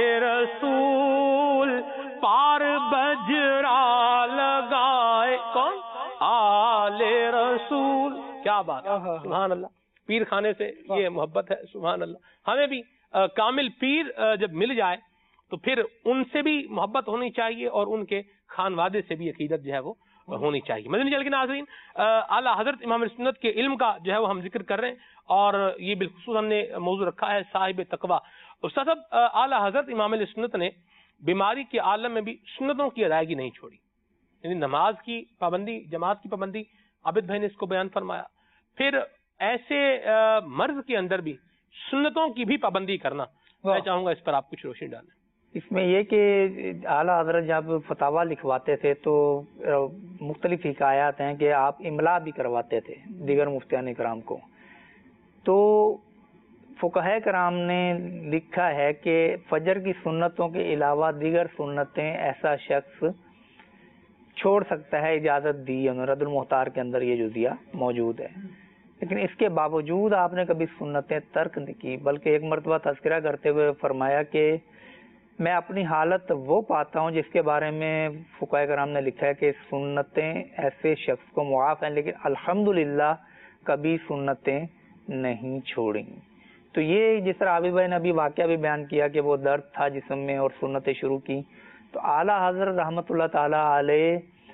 رسول پار بجرا لگائے. کون؟ آل رسول. کیا بات. سبحان اللہ. پیر خانے سے یہ محبت ہے. سبحان اللہ. ہمیں بھی کامل پیر جب مل جائے تو پھر ان سے بھی محبت ہونی چاہیے, اور ان کے خانوادے سے بھی عقیدت جو ہے وہ ہونی چاہیے. مدنی چینل کے ناظرین, اعلیٰ حضرت امام سنت کے علم کا جو ہے وہ ہم ذکر کر رہے ہیں, اور یہ بالخصوص ہم نے موضوع رکھا ہے صاحب تقویٰ. استاد صاحب, اعلیٰ حضرت امام سنت نے بیماری کے عالم میں بھی سنتوں کی ادائیگی نہیں چھوڑی, یعنی نماز کی پابندی, جماعت کی پابندی, عابد بھائی نے اس کو بیان فرمایا. پھر ایسے مرض کے اندر بھی سنتوں کی بھی پابندی کرنا, میں چاہوں گا اس پر آپ کچھ روشنی ڈالیں. اس میں یہ کہ اعلیٰ حضرت جب فتاویٰ لکھواتے تھے تو مختلف حکایات ہیں کہ آپ املا بھی کرواتے تھے دیگر مفتیان کرام کو. تو فقہاء کرام نے لکھا ہے کہ فجر کی سنتوں کے علاوہ دیگر سنتیں ایسا شخص چھوڑ سکتا ہے, اجازت دی ہے, رد المختار کے اندر یہ جزیہ موجود ہے. لیکن اس کے باوجود آپ نے کبھی سنتیں ترک نہیں کی, بلکہ ایک مرتبہ تذکرہ کرتے ہوئے فرمایا کہ میں اپنی حالت وہ پاتا ہوں جس کے بارے میں فقہاء کرام نے لکھا ہے کہ سنتیں ایسے شخص کو معاف ہیں لیکن الحمدللہ کبھی سنتیں نہیں چھوڑیں. تو یہ جس طرح عابد بھائی نے ابھی واقعہ بھی بیان کیا کہ وہ درد تھا جسم میں اور سنتیں شروع کی، تو اعلیٰ حضرت رحمۃ اللہ تعالی علیہ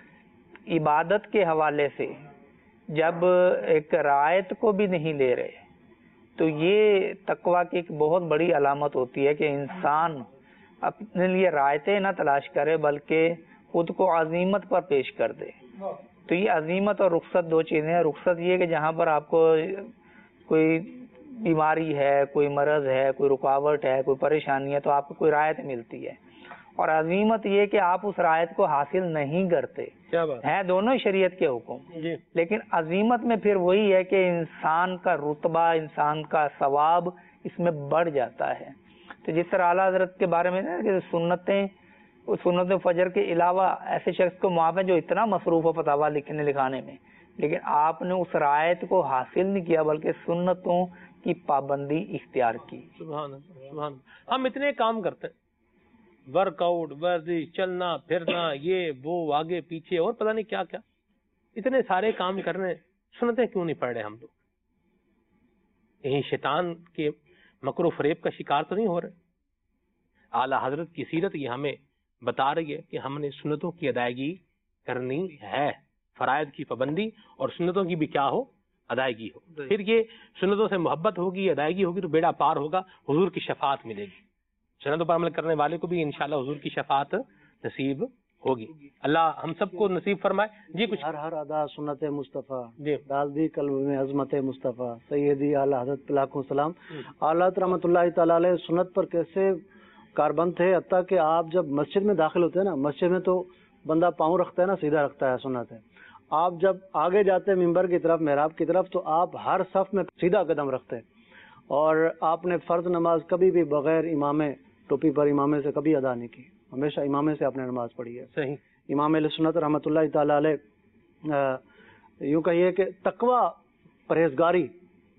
عبادت کے حوالے سے جب ایک رعایت کو بھی نہیں لے رہے تو یہ تقویٰ کی ایک بہت بڑی علامت ہوتی ہے کہ انسان اپنے لیے رعایتیں نہ تلاش کرے بلکہ خود کو عظیمت پر پیش کر دے. تو یہ عظیمت اور رخصت دو چیزیں ہیں. رخصت یہ کہ جہاں پر آپ کو کوئی بیماری ہے، کوئی مرض ہے، کوئی رکاوٹ ہے، کوئی پریشانی ہے تو آپ کو کوئی رعایت ملتی ہے، اور عظیمت یہ کہ آپ اس رعایت کو حاصل نہیں کرتے. ہیں دونوں ہی شریعت کے حکم جی. لیکن عظیمت میں پھر وہی ہے کہ انسان کا رتبہ، انسان کا ثواب اس میں بڑھ جاتا ہے. تو جس طرح اعلیٰ حضرت کے بارے میں کہ سنتیں سنت فجر کے علاوہ ایسے شخص کو معاف ہے جو اتنا مصروف ہو فتاویٰ لکھنے لکھانے میں، لیکن آپ نے اس رعایت کو حاصل نہیں کیا بلکہ سنتوں کی پابندی اختیار کی. سبحان اللہ سبحان اللہ. ہم اتنے کام کرتے ہیں، ورک آؤٹ، ورزش، چلنا پھرنا، یہ وہ آگے پیچھے اور پتہ نہیں کیا کیا، اتنے سارے کام کر رہے ہیں، سنتیں کیوں نہیں پڑھ رہے ہم لوگ؟ یہیں شیطان کے مکر و فریب کا شکار تو نہیں ہو رہے؟ اعلیٰ حضرت کی سیرت یہ ہمیں بتا رہی ہے کہ ہم نے سنتوں کی ادائیگی کرنی ہے، فرائض کی پابندی اور سنتوں کی بھی کیا ہو، ادائیگی ہو. پھر یہ سنتوں سے محبت ہوگی، ادائیگی ہوگی تو بیڑا پار ہوگا، حضور کی شفاعت ملے گی. سنتوں پر عمل کرنے والے کو بھی انشاءاللہ حضور کی شفاعت نصیب ہوگی. اللہ ہم سب کو نصیب فرمائے. جی کچھ ہر ہر ادا سنت مصطفیٰ ڈال دی قلب میں عظمت مصطفیٰ سیدی اعلیٰ حضرت لاکھوں سلام. اعلیٰ رحمۃ اللہ تعالی علیہ سنت پر کیسے کاربند تھے، حتیٰ کہ آپ جب مسجد میں داخل ہوتے ہیں نا، مسجد میں تو بندہ پاؤں رکھتا ہے نا، سیدھا رکھتا ہے، سنت ہے. آپ جب آگے جاتے ہیں ممبر کی طرف، محراب کی طرف، تو آپ ہر صف میں سیدھا قدم رکھتے ہیں. اور آپ نے فرض نماز کبھی بھی بغیر امامے ٹوپی پر امامے سے کبھی ادا نہیں کی، ہمیشہ امامے سے آپ نے نماز پڑھی ہے. صحیح. امام علیہ سنت رحمۃ اللہ تعالی علیہ یوں کہیے کہ تقوی، پرہیزگاری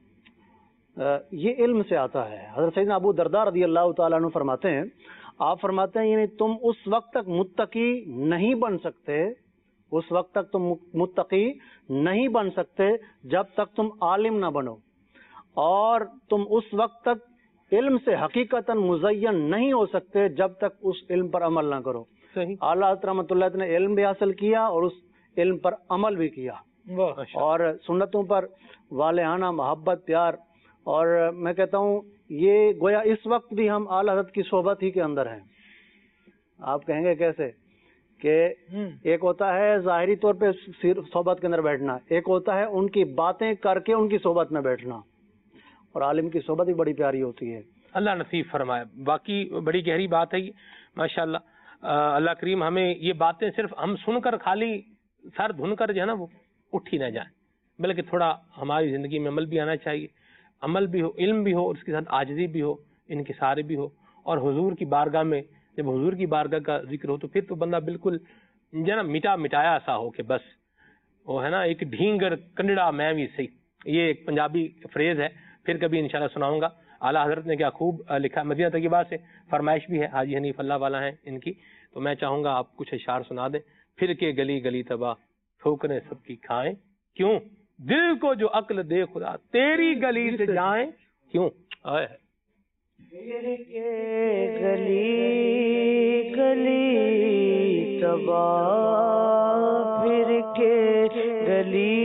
یہ علم سے آتا ہے. حضرت سیدنا ابو درداء رضی اللہ تعالیٰ عنہ فرماتے ہیں، آپ فرماتے ہیں یعنی تم اس وقت تک متقی نہیں بن سکتے، اس وقت تک تم متقی نہیں بن سکتے جب تک تم عالم نہ بنو، اور تم اس وقت تک علم سے حقیقتاً مزین نہیں ہو سکتے جب تک اس علم پر عمل نہ کرو. اعلیٰ حضرت رحمۃ اللہ نے علم بھی حاصل کیا اور اس علم پر عمل بھی کیا، اور سنتوں پر والہانہ محبت، پیار. اور میں کہتا ہوں یہ گویا اس وقت بھی ہم اعلیٰ حضرت کی صحبت ہی کے اندر ہیں. آپ کہیں گے کیسے؟ کہ ایک ہوتا ہے ظاہری طور پہ صحبت کے اندر بیٹھنا، ایک ہوتا ہے ان کی باتیں کر کے ان کی صحبت میں بیٹھنا، اور عالم کی صحبت بھی بڑی پیاری ہوتی ہے. اللہ نصیب فرمائے. باقی بڑی گہری بات ہے یہ ماشاءاللہ. اللہ کریم ہمیں یہ باتیں صرف ہم سن کر خالی سر دھن کر جو ہے نا وہ اٹھ ہی نہ جائیں، بلکہ تھوڑا ہماری زندگی میں عمل بھی آنا چاہیے. عمل بھی ہو، علم بھی ہو، اور اس کے ساتھ عاجزی بھی ہو، انکسار بھی ہو. اور حضور کی بارگاہ میں جب حضور کی بارگاہ کا ذکر ہو تو پھر تو بندہ بالکل جو ہے نا مٹا مٹایا سا ہو کہ بس وہ ہے نا ایک ڈھینگر کنڈڑا میں بھی صحیح. یہ ایک پنجابی فریز ہے، پھر کبھی انشاءاللہ سناؤں گا. اعلیٰ حضرت نے کیا خوب لکھا. مدینہ طیبہ سے فرمائش بھی ہے، حاجی حنیف اللہ والا ہیں ان کی، تو میں چاہوں گا آپ کچھ اشعار سنا دیں. پھر کے گلی گلی تباہ ٹھوکریں سب کی کھائیں کیوں، دل کو جو عقل دے خدا تیری گلی سے جائیں کیوں. پھر کے گلی گلی تباہ، پھر کے گلی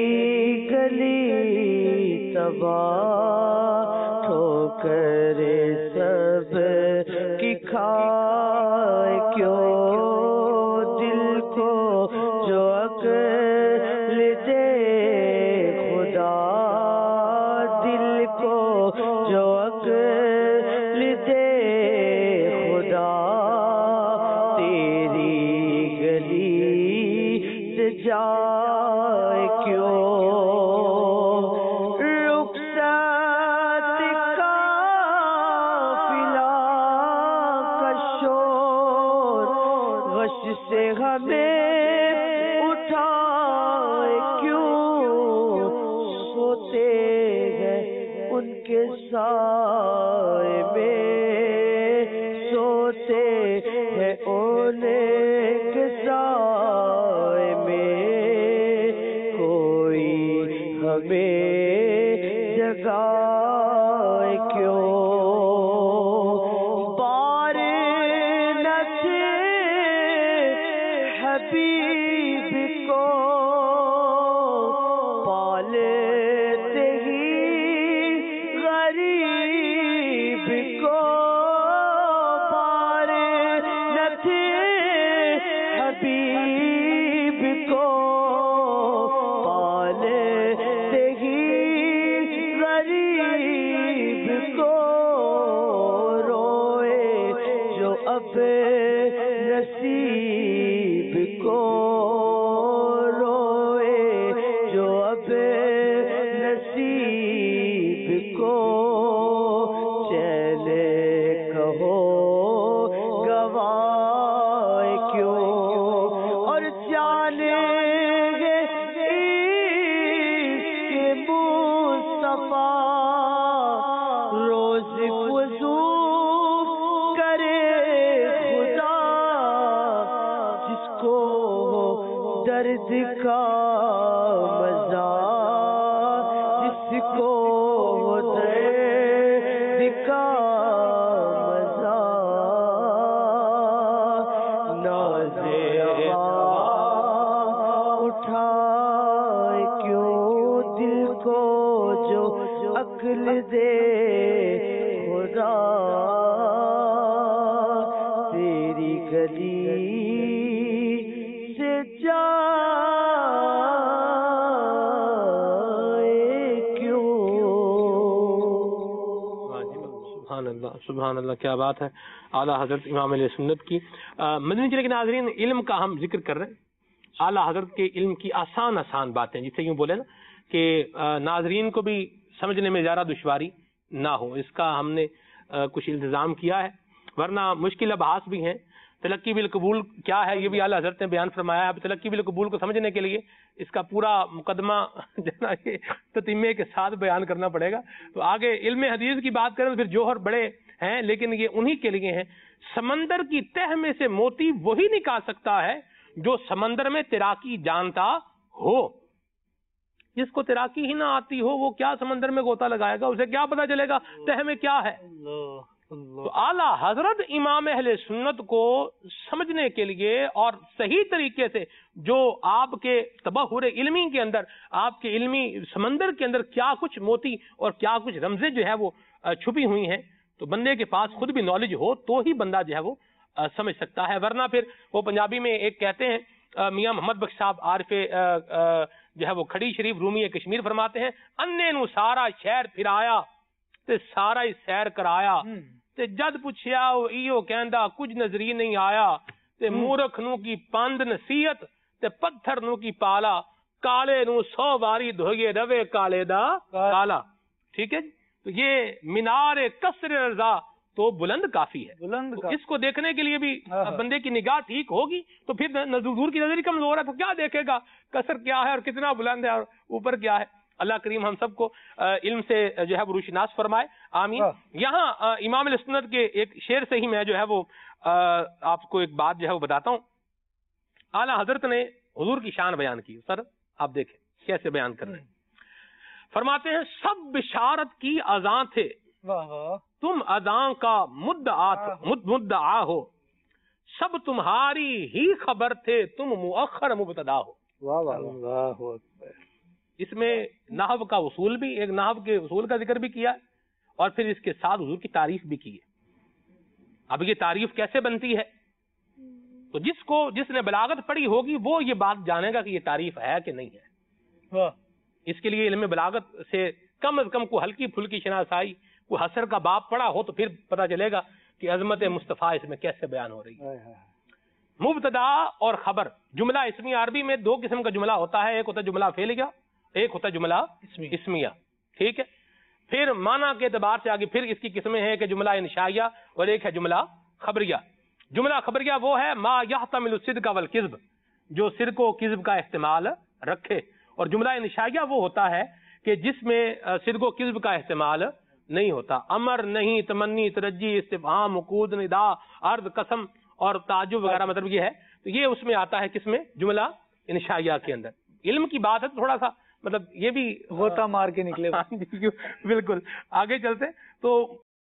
گلی تباہ، ٹھوکر سب کی کھائے کیوں، دل کو جو عقل دے خدا، دل کو جو عقل دے خدا، تیری گلی سے جائے کیوں. رخصت قافلہ کا شور غش سے ہمیں اٹھائے کیوں، سوتے ہیں ان کے سائے میں، سوتے اونے کے سائے میں کوئی ہمیں جگائے کیوں بار نہ تھے حبیب کو پالتے ہی غریب کو بار نہ تھے حبیب کو پالتے ہی غریب کو روئے جو اب نصیب کو روئے جو اب نصیب کو چلے کہو گواہ کیوں اور جانے گے عشق مصطفیٰ روز وضو کرے خدا جس کو درد کا مزہ جس کو درد کا مزہ نازے اٹھائے کیوں دل کو جو عقل دے خدا تیری گلی سے جائے کیوں. سبحان اللہ سبحان اللہ، کیا بات ہے اعلیٰ حضرت امام علیہ سنت کی. مدنی چلے کے ناظرین، علم کا ہم ذکر کر رہے ہیں، اعلیٰ حضرت کے علم کی آسان آسان باتیں، جسے یوں بولے نا کہ ناظرین کو بھی سمجھنے میں زیادہ دشواری نہ ہو، اس کا ہم نے کچھ التزام کیا ہے، ورنہ مشکل ابحاث بھی ہیں. تلقی بالقبول کیا ہے یہ بھی اعلیٰ حضرت نے بیان فرمایا ہے. اب تلقی بالقبول کو سمجھنے کے لیے اس کا پورا مقدمہ جو ہے نا یہ تتمے کے ساتھ بیان کرنا پڑے گا. تو آگے علم حدیث کی بات کریں تو پھر جوہر بڑے ہیں، لیکن یہ انہی کے لیے ہیں. سمندر کی تہ میں سے موتی وہی نکال سکتا ہے جو سمندر میں تیراکی جانتا ہو. جس کو تیراکی ہی نہ آتی ہو وہ کیا سمندر میں غوطہ لگائے گا؟ اسے کیا پتا چلے گا تہ میں کیا ہے؟ تو اعلیٰ حضرت امام اہل سنت کو سمجھنے کے لیے اور صحیح طریقے سے جو آپ کے تبحر علمی کے اندر، آپ کے علمی سمندر کے اندر کیا کچھ موتی اور کیا کچھ رمزیں جو ہے وہ چھپی ہوئی ہیں، تو بندے کے پاس خود بھی نالج ہو تو ہی بندہ جو ہے وہ سمجھ سکتا ہے. ورنہ پھر وہ پنجابی میں ایک کہتے ہیں، میاں محمد بخش صاحب عارف جو ہے وہ کھڑی شریف رومی کشمیر فرماتے ہیں، انے نو سارا شہر پھرایا تے سارا ہی سیر کرایا تے جد پوچھیا ایو کہندا کچھ نظری نہیں آیا تے مورخ نو کی پاند نصیحت تے پتھر نو کی پالا کالے نو سو باری دھوئے روے کالے دا کالا. ٹھیک ہے جی. تو یہ مینار کسر رضا تو بلند کافی ہے. بلند تو اس کو دیکھنے کے لیے بھی بندے کی نگاہ ٹھیک ہوگی تو پھر حضور کی نظر کمزور ہے تو کیا دیکھے گا کسر کیا ہے اور کتنا بلند ہے اور اوپر کیا ہے. اللہ کریم ہم سب کو علم سے جو ہے وہ روشناس فرمائے، آمین. یہاں امام علیہ سنت کے ایک شعر سے ہی میں جو ہے وہ آپ کو ایک بات جو ہے وہ بتاتا ہوں. اعلیٰ حضرت نے حضور کی شان بیان کی. سر آپ دیکھیں کیسے بیان کر رہے ہیں. فرماتے ہیں سب بشارت کی اذان تھے تم اذان کا مدعا مدعا ہو، سب تمہاری ہی خبر تھے تم مؤخر مبتدا ہو. اس میں نحو کا اصول بھی، ایک نحو کے اصول کا ذکر بھی کیا اور پھر اس کے ساتھ حضور کی تعریف بھی کی ہے. اب یہ تعریف کیسے بنتی ہے تو جس کو جس نے بلاغت پڑھی ہوگی وہ یہ بات جانے گا کہ یہ تعریف ہے کہ نہیں ہے. اس کے لیے علم بلاغت سے کم از کم کو ہلکی پھلکی شناسائی، کو حسر کا باب پڑھا ہو تو پھر پتا چلے گا کہ عظمت مصطفیٰ اس میں کیسے بیان ہو رہی ہے. مبتدا اور خبر، جملہ اسمی عربی میں دو قسم کا جملہ ہوتا ہے، ایک ہوتا ہے جملہ فعلیہ، ایک ہوتا ہے جملہ اسمیہ. ٹھیک ہے. پھر معنی کے اعتبار سے آگے پھر اس کی قسمیں ہیں کہ جملہ انشائیہ اور ایک ہے جملہ خبریہ. جملہ خبریہ وہ ہے ما یحتمل الصدق والکذب، جو صدق و کذب کا احتمال رکھے، اور جملہ انشائیہ وہ ہوتا ہے کہ جس میں صدق و کذب کا احتمال نہیں ہوتا. امر، نہیں، تمنی، ترجی، استفہام، عقود، ندا، عرض، قسم اور تعجب وغیرہ مطلب یہ ہے، تو یہ اس میں آتا ہے کس میں؟ جملہ انشائیہ کے اندر. علم کی بات ہے تو تھوڑا سا مطلب یہ بھی غوطہ مار کے نکلے. بالکل. آگے چلتے تو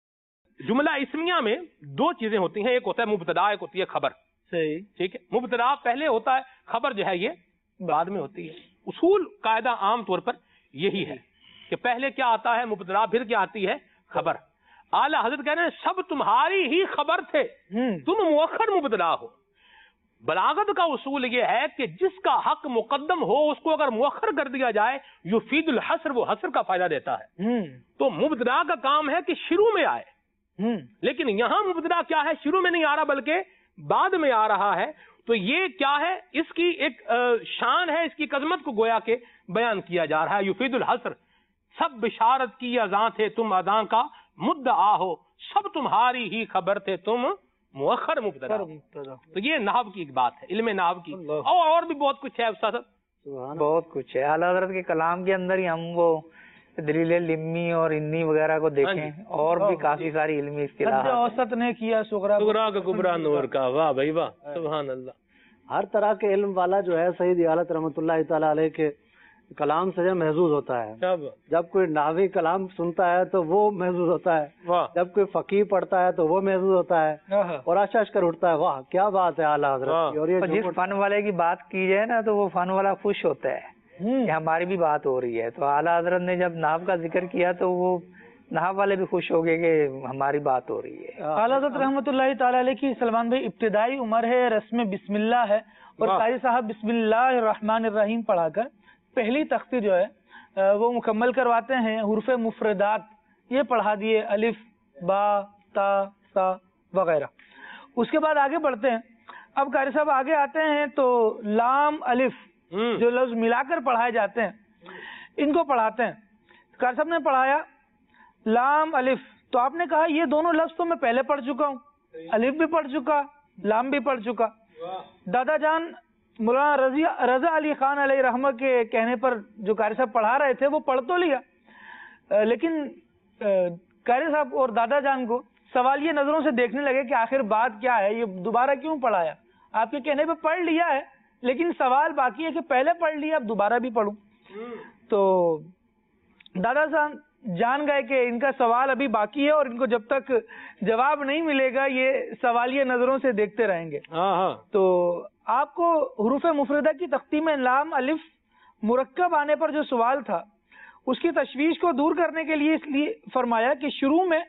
جملہ اسمیہ میں دو چیزیں ہوتی ہیں، ایک ہوتا ہے مبتدا، ایک ہوتی ہے خبر. صحیح. ٹھیک ہے. مبتدا پہلے ہوتا ہے، خبر جو ہے یہ بعد میں ہوتی ہے. اصول قاعدہ عام طور پر یہی ہے کہ پہلے کیا آتا ہے؟ مبتدا، پھر کیا آتی ہے؟ خبر. اعلیٰ حضرت کہہ رہے ہیں سب تمہاری ہی خبر تھے، تم مؤخر مبتدا ہو. بلاغت کا اصول یہ ہے کہ جس کا حق مقدم ہو اس کو اگر مؤخر کر دیا جائے یفید الحصر، وہ حصر کا فائدہ دیتا ہے. تو مبتدا کا کام ہے کہ شروع میں آئے، لیکن یہاں مبتدا کیا ہے؟ شروع میں نہیں آ رہا بلکہ بعد میں آ رہا ہے. تو یہ کیا ہے؟ اس کی ایک شان ہے، اس کی عظمت کو گویا کے بیان کیا جا رہا ہے. یفید الحصر، سب بشارت کی اذاں تھے تم اذاں کا مدعا ہو، سب تمہاری ہی خبر تھے تم مؤخر مبتدا. تو یہ نحو کی ایک بات ہے، علم نحو کی. اور اور بھی بہت کچھ ہے استاد، بہت کچھ ہے. اعلیٰ حضرت کے کلام کے اندر ہی ہم وہ دلیل لمی اور انی وغیرہ کو دیکھیں، اور بھی کافی ساری علمی اصطلاحات. اوسط نے کیا سغرا سغرا کا کبرا نور کا. واہ بھائی واہ، سبحان اللہ. ہر طرح کے علم والا جو ہے سید اعلیٰ رحمۃ اللہ تعالی علیہ کے کلام سے محظوظ ہوتا ہے. جب کوئی نحوی کلام سنتا ہے تو وہ محظوظ ہوتا ہے، جب کوئی فقیہ پڑھتا ہے تو وہ محظوظ ہوتا ہے اور اشعش کر اٹھتا ہے واہ کیا بات ہے اعلیٰ حضرت کی. اور یہ جس فن والے کی بات کی جائے نا تو وہ فن والا خوش ہوتا ہے کہ ہماری بھی بات ہو رہی ہے. تو اعلیٰ حضرت نے جب نحو کا ذکر کیا تو وہ نحو والے بھی خوش ہو گئے کہ ہماری بات ہو رہی ہے. اعلیٰ حضرت رحمۃ اللہ تعالی علیہ کی سلمان بھائی ابتدائی عمر ہے، رسم بسم اللہ ہے، اور قاری صاحب بسم اللہ الرحمن الرحیم پڑھا کر پہلی تختی جو ہے وہ مکمل کرواتے ہیں. حروف مفردات یہ پڑھا دیے، الف با تا سا وغیرہ. اس کے بعد آگے بڑھتے ہیں. اب قاری صاحب آگے آتے ہیں تو لام الف جو لفظ ملا کر پڑھائے جاتے ہیں ان کو پڑھاتے ہیں. قاری صاحب نے پڑھایا لام الف، تو آپ نے کہا یہ دونوں لفظ تو میں پہلے پڑھ چکا ہوں، الف بھی پڑھ چکا، لام بھی پڑھ چکا. دادا جان مولانا رضی رضا علی خان علیہ رحمہ کے کہنے پر جو قاری صاحب پڑھا رہے تھے وہ پڑھ تو لیا، لیکن قاری صاحب اور دادا جان کو سوال یہ نظروں سے دیکھنے لگے کہ آخر بات کیا ہے، یہ دوبارہ کیوں پڑھایا؟ آپ کے کہنے پہ پڑھ لیا ہے لیکن سوال باقی ہے کہ پہلے پڑھ لیا اب دوبارہ بھی پڑھوں. تو دادا جان جان گئے کہ ان کا سوال ابھی باقی ہے اور ان کو جب تک جواب نہیں ملے گا یہ سوالیہ نظروں سے دیکھتے رہیں گے. تو آپ کو حروف مفردہ کی تختی میں لام الف مرکب آنے پر جو سوال تھا اس کی تشویش کو دور کرنے کے لیے اس لیے فرمایا کہ شروع میں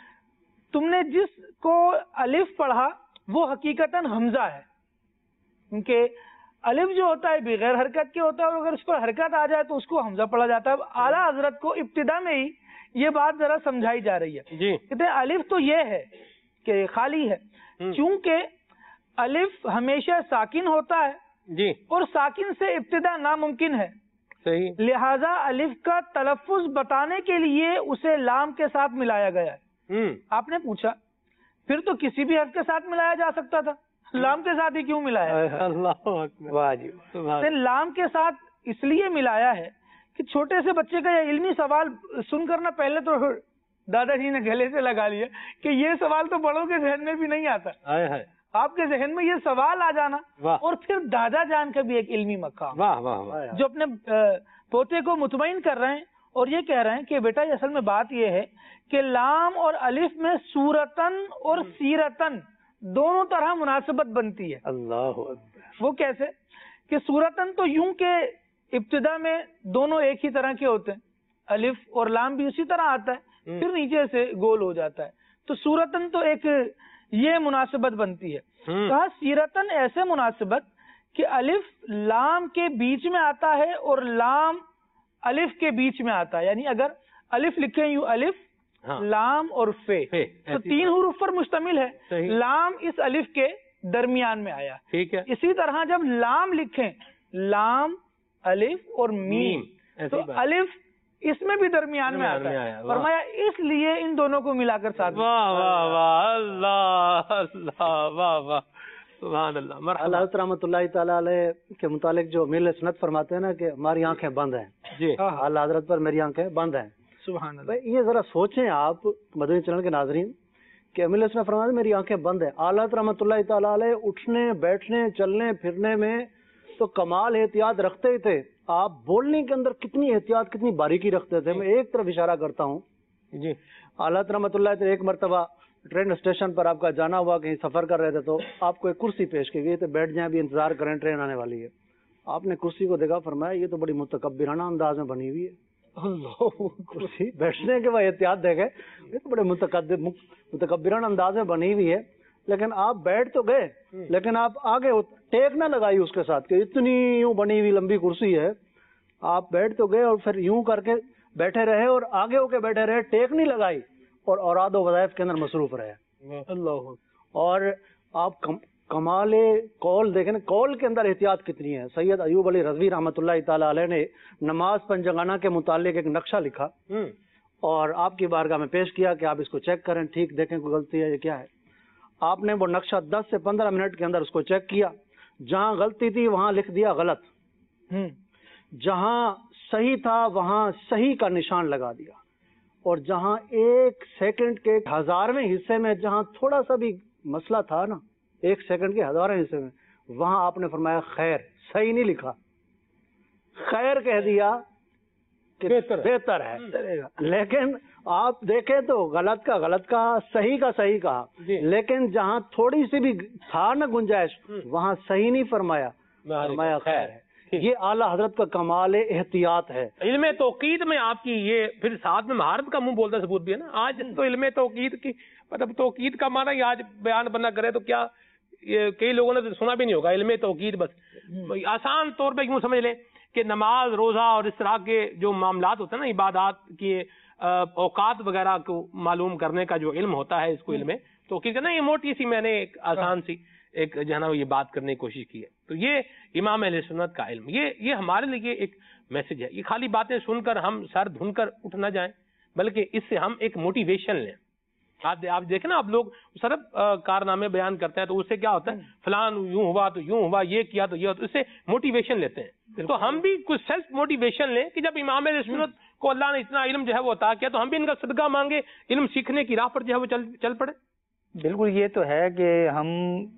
تم نے جس کو الف پڑھا وہ حقیقتاً حمزہ ہے، کیونکہ الف جو ہوتا ہے بغیر حرکت کے ہوتا ہے اور اگر اس پر حرکت آ جائے تو اس کو حمزہ پڑھا جاتا ہے. اعلیٰ حضرت کو ابتدا میں ہی یہ بات ذرا سمجھائی جا رہی ہے. کہتے ہیں الف تو یہ ہے کہ خالی ہے، چونکہ الف ہمیشہ ساکن ہوتا ہے جی، اور ساکن سے ابتدا ناممکن ہے. صحیح. لہذا الف کا تلفظ بتانے کے لیے اسے لام کے ساتھ ملایا گیا ہے. آپ نے پوچھا پھر تو کسی بھی حرف کے ساتھ ملایا جا سکتا تھا، لام کے ساتھ ہی کیوں ملایا؟ اللہ لام کے ساتھ اس لیے ملایا ہے کہ چھوٹے سے بچے کا یہ علمی سوال سن کرنا پہلے تو دادا جی نے گلے سے لگا لیا کہ یہ سوال تو بڑوں کے ذہن میں بھی نہیں آتا. آپ کے ذہن میں یہ سوال آ جانا اور پھر دادا جان کا بھی ایک علمی مقام جو اپنے پوتے کو مطمئن کر رہے ہیں اور یہ کہہ رہے ہیں کہ بیٹا اصل میں بات یہ ہے کہ لام اور الف میں صورتن اور سیرتن دونوں طرح مناسبت بنتی ہے. اللہ وہ کیسے کہ صورتن تو یوں کہ ابتدا میں دونوں ایک ہی طرح کے ہوتے ہیں، الف اور لام بھی اسی طرح آتا ہے پھر نیچے سے گول ہو جاتا ہے. تو صورتن تو ایک یہ مناسبت بنتی ہے. کہا سیرتن ایسے مناسبت کہ الف لام کے بیچ میں آتا ہے اور لام الف کے بیچ میں آتا ہے، یعنی اگر الف لکھیں یوں الف لام اور فے تو تین حروف پر مشتمل ہے، لام اس الف کے درمیان میں آیا. ٹھیک ہے. اسی طرح جب لام لکھیں لام الف اور میم تو الف اس میں بھی درمیان میں آتا ہے. فرمایا اس لیے ان دونوں کو ملا کر ساتھ. واہ واہ واہ اللہ اللہ واہ واہ سبحان اللہ. اللہ رحمۃ اللہ تعالی علیہ کے متعلق جو میل سنت فرماتے ہیں نا کہ ہماری آنکھیں بند ہیں جی، اللہ حضرت پر میری آنکھیں بند ہیں. سبحان اللہ. یہ ذرا سوچیں آپ مدنی چینل کے ناظرین کہ ایم ایل ایس نے فرمایا میری آنکھیں بند ہیں. اعلیٰ حضرت رحمۃ اللہ تعالیٰ علیہ اٹھنے بیٹھنے چلنے پھرنے میں تو کمال احتیاط رکھتے ہی تھے. آپ بولنے کے اندر کتنی احتیاط کتنی باریکی رکھتے تھے. میں ایک طرف اشارہ کرتا ہوں جی. اعلیٰ حضرت رحمۃ اللہ تعالیٰ ایک مرتبہ ٹرین اسٹیشن پر آپ کا جانا ہوا, کہیں سفر کر رہے تھے تو آپ کو ایک کرسی پیش کی گئی تو بیٹھ جائیں بھی انتظار کریں ٹرین آنے والی ہے. آپ نے کرسی کو دیکھا, فرمایا یہ تو بڑی متکبرانہ انداز میں بنی ہوئی ہے. کرسی بیٹھنے کے بعد احتیاط دیکھے یہ تو بڑے متکبرانہ انداز میں بنی ہوئی ہے. لیکن آپ بیٹھ تو گئے لیکن آپ آگے ٹیک نہ لگائی اس کے ساتھ کہ اتنی یوں بنی ہوئی لمبی کرسی ہے. آپ بیٹھ تو گئے اور پھر یوں کر کے بیٹھے رہے اور آگے ہو کے بیٹھے رہے, ٹیک نہیں لگائی اور اوراد و وظائف کے اندر مصروف رہے. اللہ. اور آپ کمال قول دیکھیں, قول کے اندر احتیاط کتنی ہے. سید ایوب علی رضوی رحمۃ اللہ تعالی علیہ نے نماز پنجگانہ کے متعلق ایک نقشہ لکھا اور آپ کی بارگاہ میں پیش کیا کہ آپ اس کو چیک کریں, ٹھیک دیکھیں کوئی غلطی ہے یہ کیا ہے. آپ نے وہ نقشہ دس سے پندرہ منٹ کے اندر اس کو چیک کیا, جہاں غلطی تھی وہاں لکھ دیا غلط, جہاں صحیح تھا وہاں صحیح کا نشان لگا دیا, اور جہاں ایک سیکنڈ کے ہزارویں حصے میں جہاں تھوڑا سا بھی مسئلہ تھا نا, ایک سیکنڈ کے ہزارویں حصے میں, وہاں آپ نے فرمایا خیر, صحیح نہیں لکھا, خیر کہہ دیا کہ بہتر ہے. لیکن آپ دیکھیں تو غلط کا غلط کہا, صحیح کا صحیح کہا, لیکن جہاں تھوڑی سی بھی تھا نا گنجائش وہاں صحیح نہیں فرمایا, فرمایا خیر ہے. یہ اعلیٰ حضرت کا کمال احتیاط ہے. علم توقید میں آپ کی یہ پھر ساتھ میں مہارت کا منہ بولتا ثبوت بھی ہے نا. آج تو علم توقید کی مطلب توقید کا معنی آج بیان بننا کرے تو کیا, یہ کئی لوگوں نے سنا بھی نہیں ہوگا علم توقید. بس آسان طور پہ یوں سمجھ لیں کہ نماز روزہ اور اس طرح کے جو معاملات ہوتے ہیں نا, عبادات کے اوقات وغیرہ کو معلوم کرنے کا جو علم ہوتا ہے, اس کو علم توقید کرنا. یہ موٹی سی میں نے ایک آسان سی ایک جو ہے نا یہ بات کرنے کی کوشش کی ہے. تو یہ امام اہل سنت کا علم, یہ یہ ہمارے لیے ایک میسج ہے. یہ خالی باتیں سن کر ہم سر دھن کر اٹھ نہ جائیں, بلکہ اس سے ہم ایک موٹیویشن لیں. آپ آپ دیکھیں نا, آپ لوگ صرف کارنامے بیان کرتے ہیں تو اس سے کیا ہوتا ہے, فلان یوں ہوا تو یوں ہوا, یہ کیا تو یہ ہوا, تو اس سے موٹیویشن لیتے ہیں. تو ہم بھی کچھ سیلف موٹیویشن لیں کہ جب امام اہل سنت کو اللہ نے اتنا علم جو ہے وہ عطا کیا تو ہم بھی ان کا صدقہ مانگے, علم سیکھنے کی راہ پر جو ہے وہ چل چل پڑے. بالکل, یہ تو ہے کہ ہم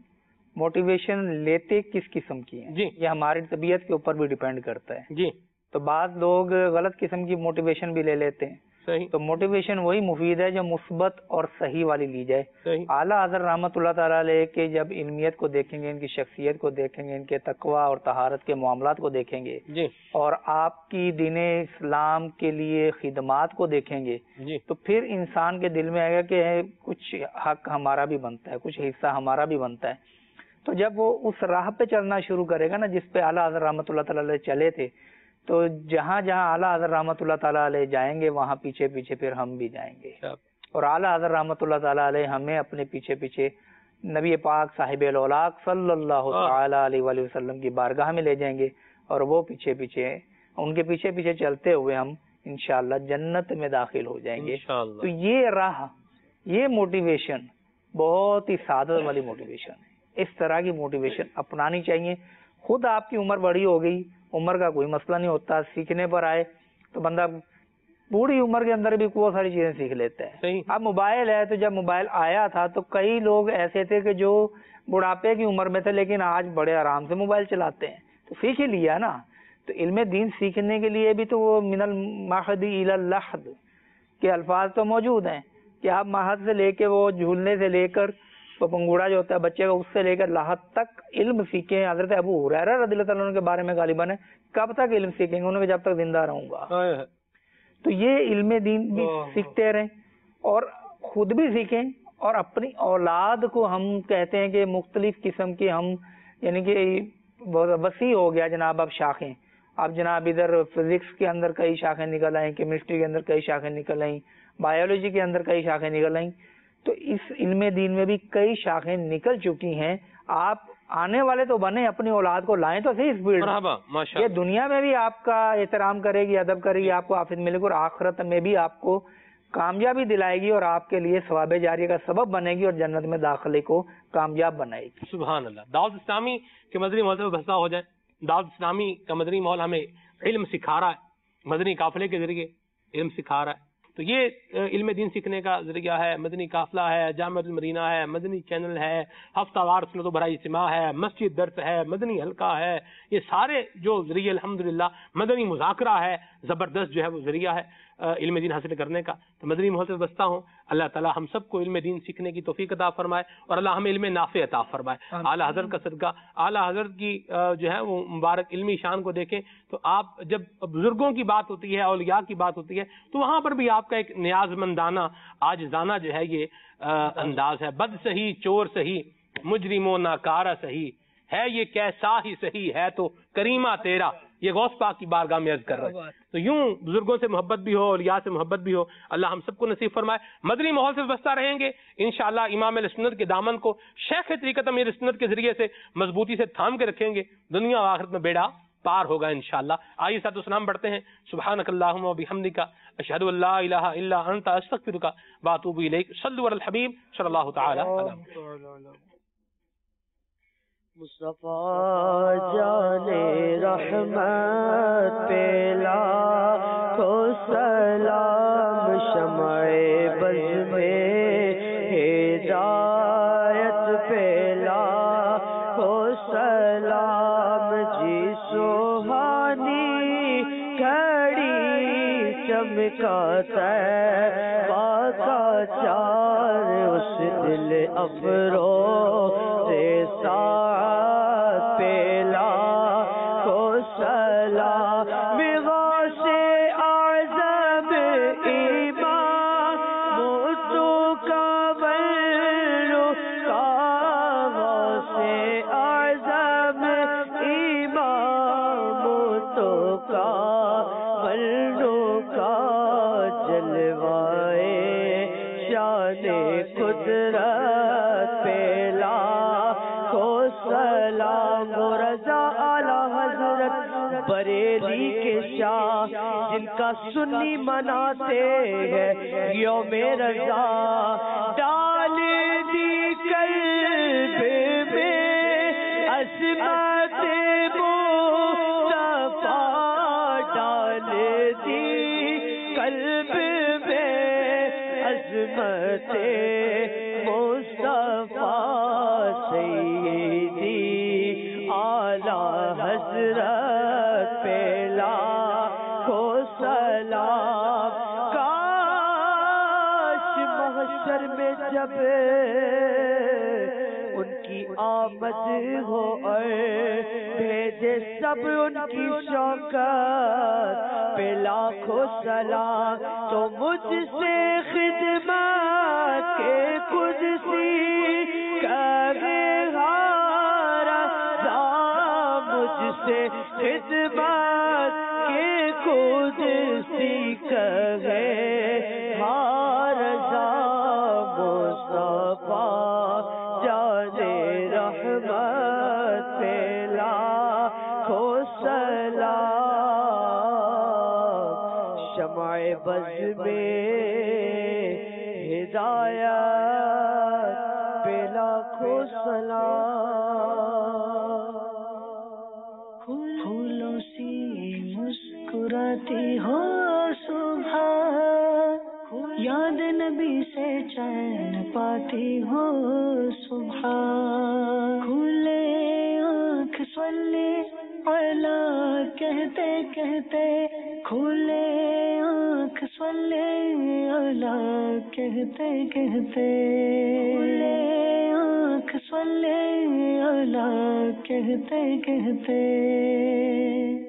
موٹیویشن لیتے کس قسم کی ہیں جی, یہ ہماری طبیعت کے اوپر بھی ڈیپینڈ کرتا ہے جی. تو بعض لوگ غلط قسم کی موٹیویشن بھی لے لیتے ہیں. صحیح. تو موٹیویشن وہی مفید ہے جو مثبت اور صحیح والی لی جائے. صحیح. اعلیٰ حضرت رحمۃ اللہ تعالیٰ علیہ کے جب علمیت کو دیکھیں گے, ان کی شخصیت کو دیکھیں گے, ان کے تقویٰ اور طہارت کے معاملات کو دیکھیں گے جی, اور آپ کی دین اسلام کے لیے خدمات کو دیکھیں گے جی, تو پھر انسان کے دل میں آئے گا کہ کچھ حق ہمارا بھی بنتا ہے, کچھ حصہ ہمارا بھی بنتا ہے. تو جب وہ اس راہ پہ چلنا شروع کرے گا نا جس پہ اعلیٰ حضرت رحمۃ اللہ تعالیٰ علیہ چلے تھے, تو جہاں جہاں اعلیٰ حضرت رحمۃ اللہ تعالیٰ علیہ جائیں گے وہاں پیچھے پیچھے پھر ہم بھی جائیں گے. اور اعلیٰ حضرت رحمۃ اللہ تعالیٰ علیہ ہمیں اپنے پیچھے پیچھے نبی پاک صاحب الاولاق صلی اللہ تعالیٰ علیہ وآلہ وسلم کی بارگاہ میں لے جائیں گے, اور وہ پیچھے پیچھے ان کے پیچھے پیچھے چلتے ہوئے ہم انشاءاللہ جنت میں داخل ہو جائیں گے. تو یہ راہ, یہ موٹیویشن بہت ہی سعادت والی موٹیویشن ہے. اس طرح کی موٹیویشن اپنانی چاہیے. خود آپ کی عمر بڑی ہو گئی, عمر کا کوئی مسئلہ نہیں ہوتا, سیکھنے پر آئے تو بندہ بوڑھی عمر کے اندر بھی بہت ساری چیزیں سیکھ لیتا ہے. اب موبائل ہے تو جب موبائل آیا تھا تو کئی لوگ ایسے تھے کہ جو بڑھاپے کی عمر میں تھے لیکن آج بڑے آرام سے موبائل چلاتے ہیں, تو سیکھ ہی لیا نا. تو علم دین سیکھنے کے لیے بھی تو وہ من المہد الی اللحد کے الفاظ تو موجود ہیں کہ آپ مہد سے لے کے وہ جھولنے سے لے کر وہ پنگوڑا جو ہوتا ہے بچے کا, اس سے لے کر لاحت تک علم سیکھیں. حضرت ابو ہریرہ رضی اللہ عنہ کے بارے میں غالباً ہے, کب تک علم سیکھیں گے, انہوں نے جب تک زندہ رہوں گا. تو یہ علم دین بھی سیکھتے رہیں اور خود بھی سیکھیں, اور اپنی اولاد کو ہم کہتے ہیں کہ مختلف قسم کے ہم یعنی کہ بہت وسیع ہو گیا جناب اب شاخیں. اب جناب ادھر فزکس کے اندر کئی شاخیں نکل آئیں, کیمسٹری کے اندر کئی شاخیں نکل آئیں, بایولوجی کے اندر کئی شاخیں نکل آئیں. تو اس علم دین میں بھی کئی شاخیں نکل چکی ہیں. آپ آنے والے تو بنے, اپنی اولاد کو لائیں تو صحیح اس فیلڈ. یہ دنیا میں بھی آپ کا احترام کرے گی, ادب کرے گی, آپ کو حافظ ملے گی, اور آخرت میں بھی آپ کو کامیابی دلائے گی اور آپ کے لیے ثواب جاریہ کا سبب بنے گی اور جنت میں داخلے کو کامیاب بنائے گی. سبحان اللہ. دعوت اسلامی کے مدنی ماحول سے بسا ہو جائے. دعوت اسلامی کا مدنی ماحول ہمیں علم سکھا رہا ہے, مدنی قافلے کے ذریعے علم سکھا رہا ہے. تو یہ علم دین سیکھنے کا ذریعہ ہے، مدنی قافلہ ہے، جامعۃ المدینہ ہے، مدنی چینل ہے، ہفتہ وار سنت و برائی اجتماع ہے، مسجد درس ہے، مدنی حلقہ ہے، یہ سارے جو ذریعے الحمدللہ، مدنی مذاکرہ ہے، زبردست جو ہے وہ ذریعہ ہے علم دین حاصل کرنے کا. تو مدنی ماحول سے بستا ہوں، اللہ تعالی ہم سب کو علم دین سیکھنے کی توفیق عطا فرمائے اور اللہ ہمیں علم نافع عطا فرمائے. اعلیٰ حضرت کا صدقہ، اعلیٰ حضرت کی جو ہے وہ مبارک علمی شان کو دیکھیں تو آپ جب بزرگوں کی بات ہوتی ہے، اولیاء کی بات ہوتی ہے، تو وہاں پر بھی آپ کا ایک نیاز مندانہ، عاجزانہ جو ہے یہ انداز ہے. بد سہی چور سہی مجرم و ناکارہ سہی ہے، یہ کیسا ہی سہی ہے تو کریمہ تیرا، یہ غوث پاک کی بارگاہ میں عرض کر رہے ہیں. تو یوں بزرگوں سے محبت بھی ہو، اولیاء سے محبت بھی ہو، اللہ ہم سب کو نصیب فرمائے. مدنی ماحول سے بستا رہیں گے انشاءاللہ، امام اہل سنت کے دامن کو شیخ طریقت امیر سنت کے ذریعے سے مضبوطی سے تھام کے رکھیں گے، دنیا و آخرت میں بیڑا پار ہوگا انشاءاللہ. آئیے ساتھ السلام پڑھتے ہیں. سبحانک اللہم و بحمدک، اشہد ان لا الہ الا انت، استغفرک و اتوب الیک. صلوا علی الحبیب صلی اللہ تعالی علیہ. مصطفیٰ جان رحمت پہ لاکھوں سلام، شمع بز میں ہدایت پہ لاکھوں سلام، جی سوہانی گھڑی چمکاتا ہے باقا چار، اس دل افروز ساتھ پیلا کو سلام، غوث اعظم امام موتو کا ولو کا، غوث اعظم امام موتو کا ولو کا، جلوائے شان قدرت پیلا کو سلام. رضا اعلیٰ حضرت بریلی کے شاہ، جن کا سنی مناتے ہیں یوم رضا، ڈال دی قلب میں عظمت مصطفیٰ، ڈال دی قلب میں عظمت مصطفیٰ، سیدی اعلیٰ حضرت پہ لاکھوں سلام. کاش محشر میں جب ان کی آمد ہو اور بھیجے سب ان کی شوکت پہ لاکھوں سلام، تو مجھ سے خدمت کے قدسی کرے مجھ سے خدمت کے قدسی کہے رضا، مصطفیٰ جان رحمت پہ لاکھوں سلام، شمع بز میں ہدایت پہ لاکھوں سلام. پھولوں سی مسکراتی ہو صبح، یاد نبی سے چین پاتی ہو صبح، کھلے آنکھ صلی علی کہتے کہتے، کھلے آنکھ صلی علی کہتے کہتے، کھلے آنکھ صلی علی کہتے کہتے.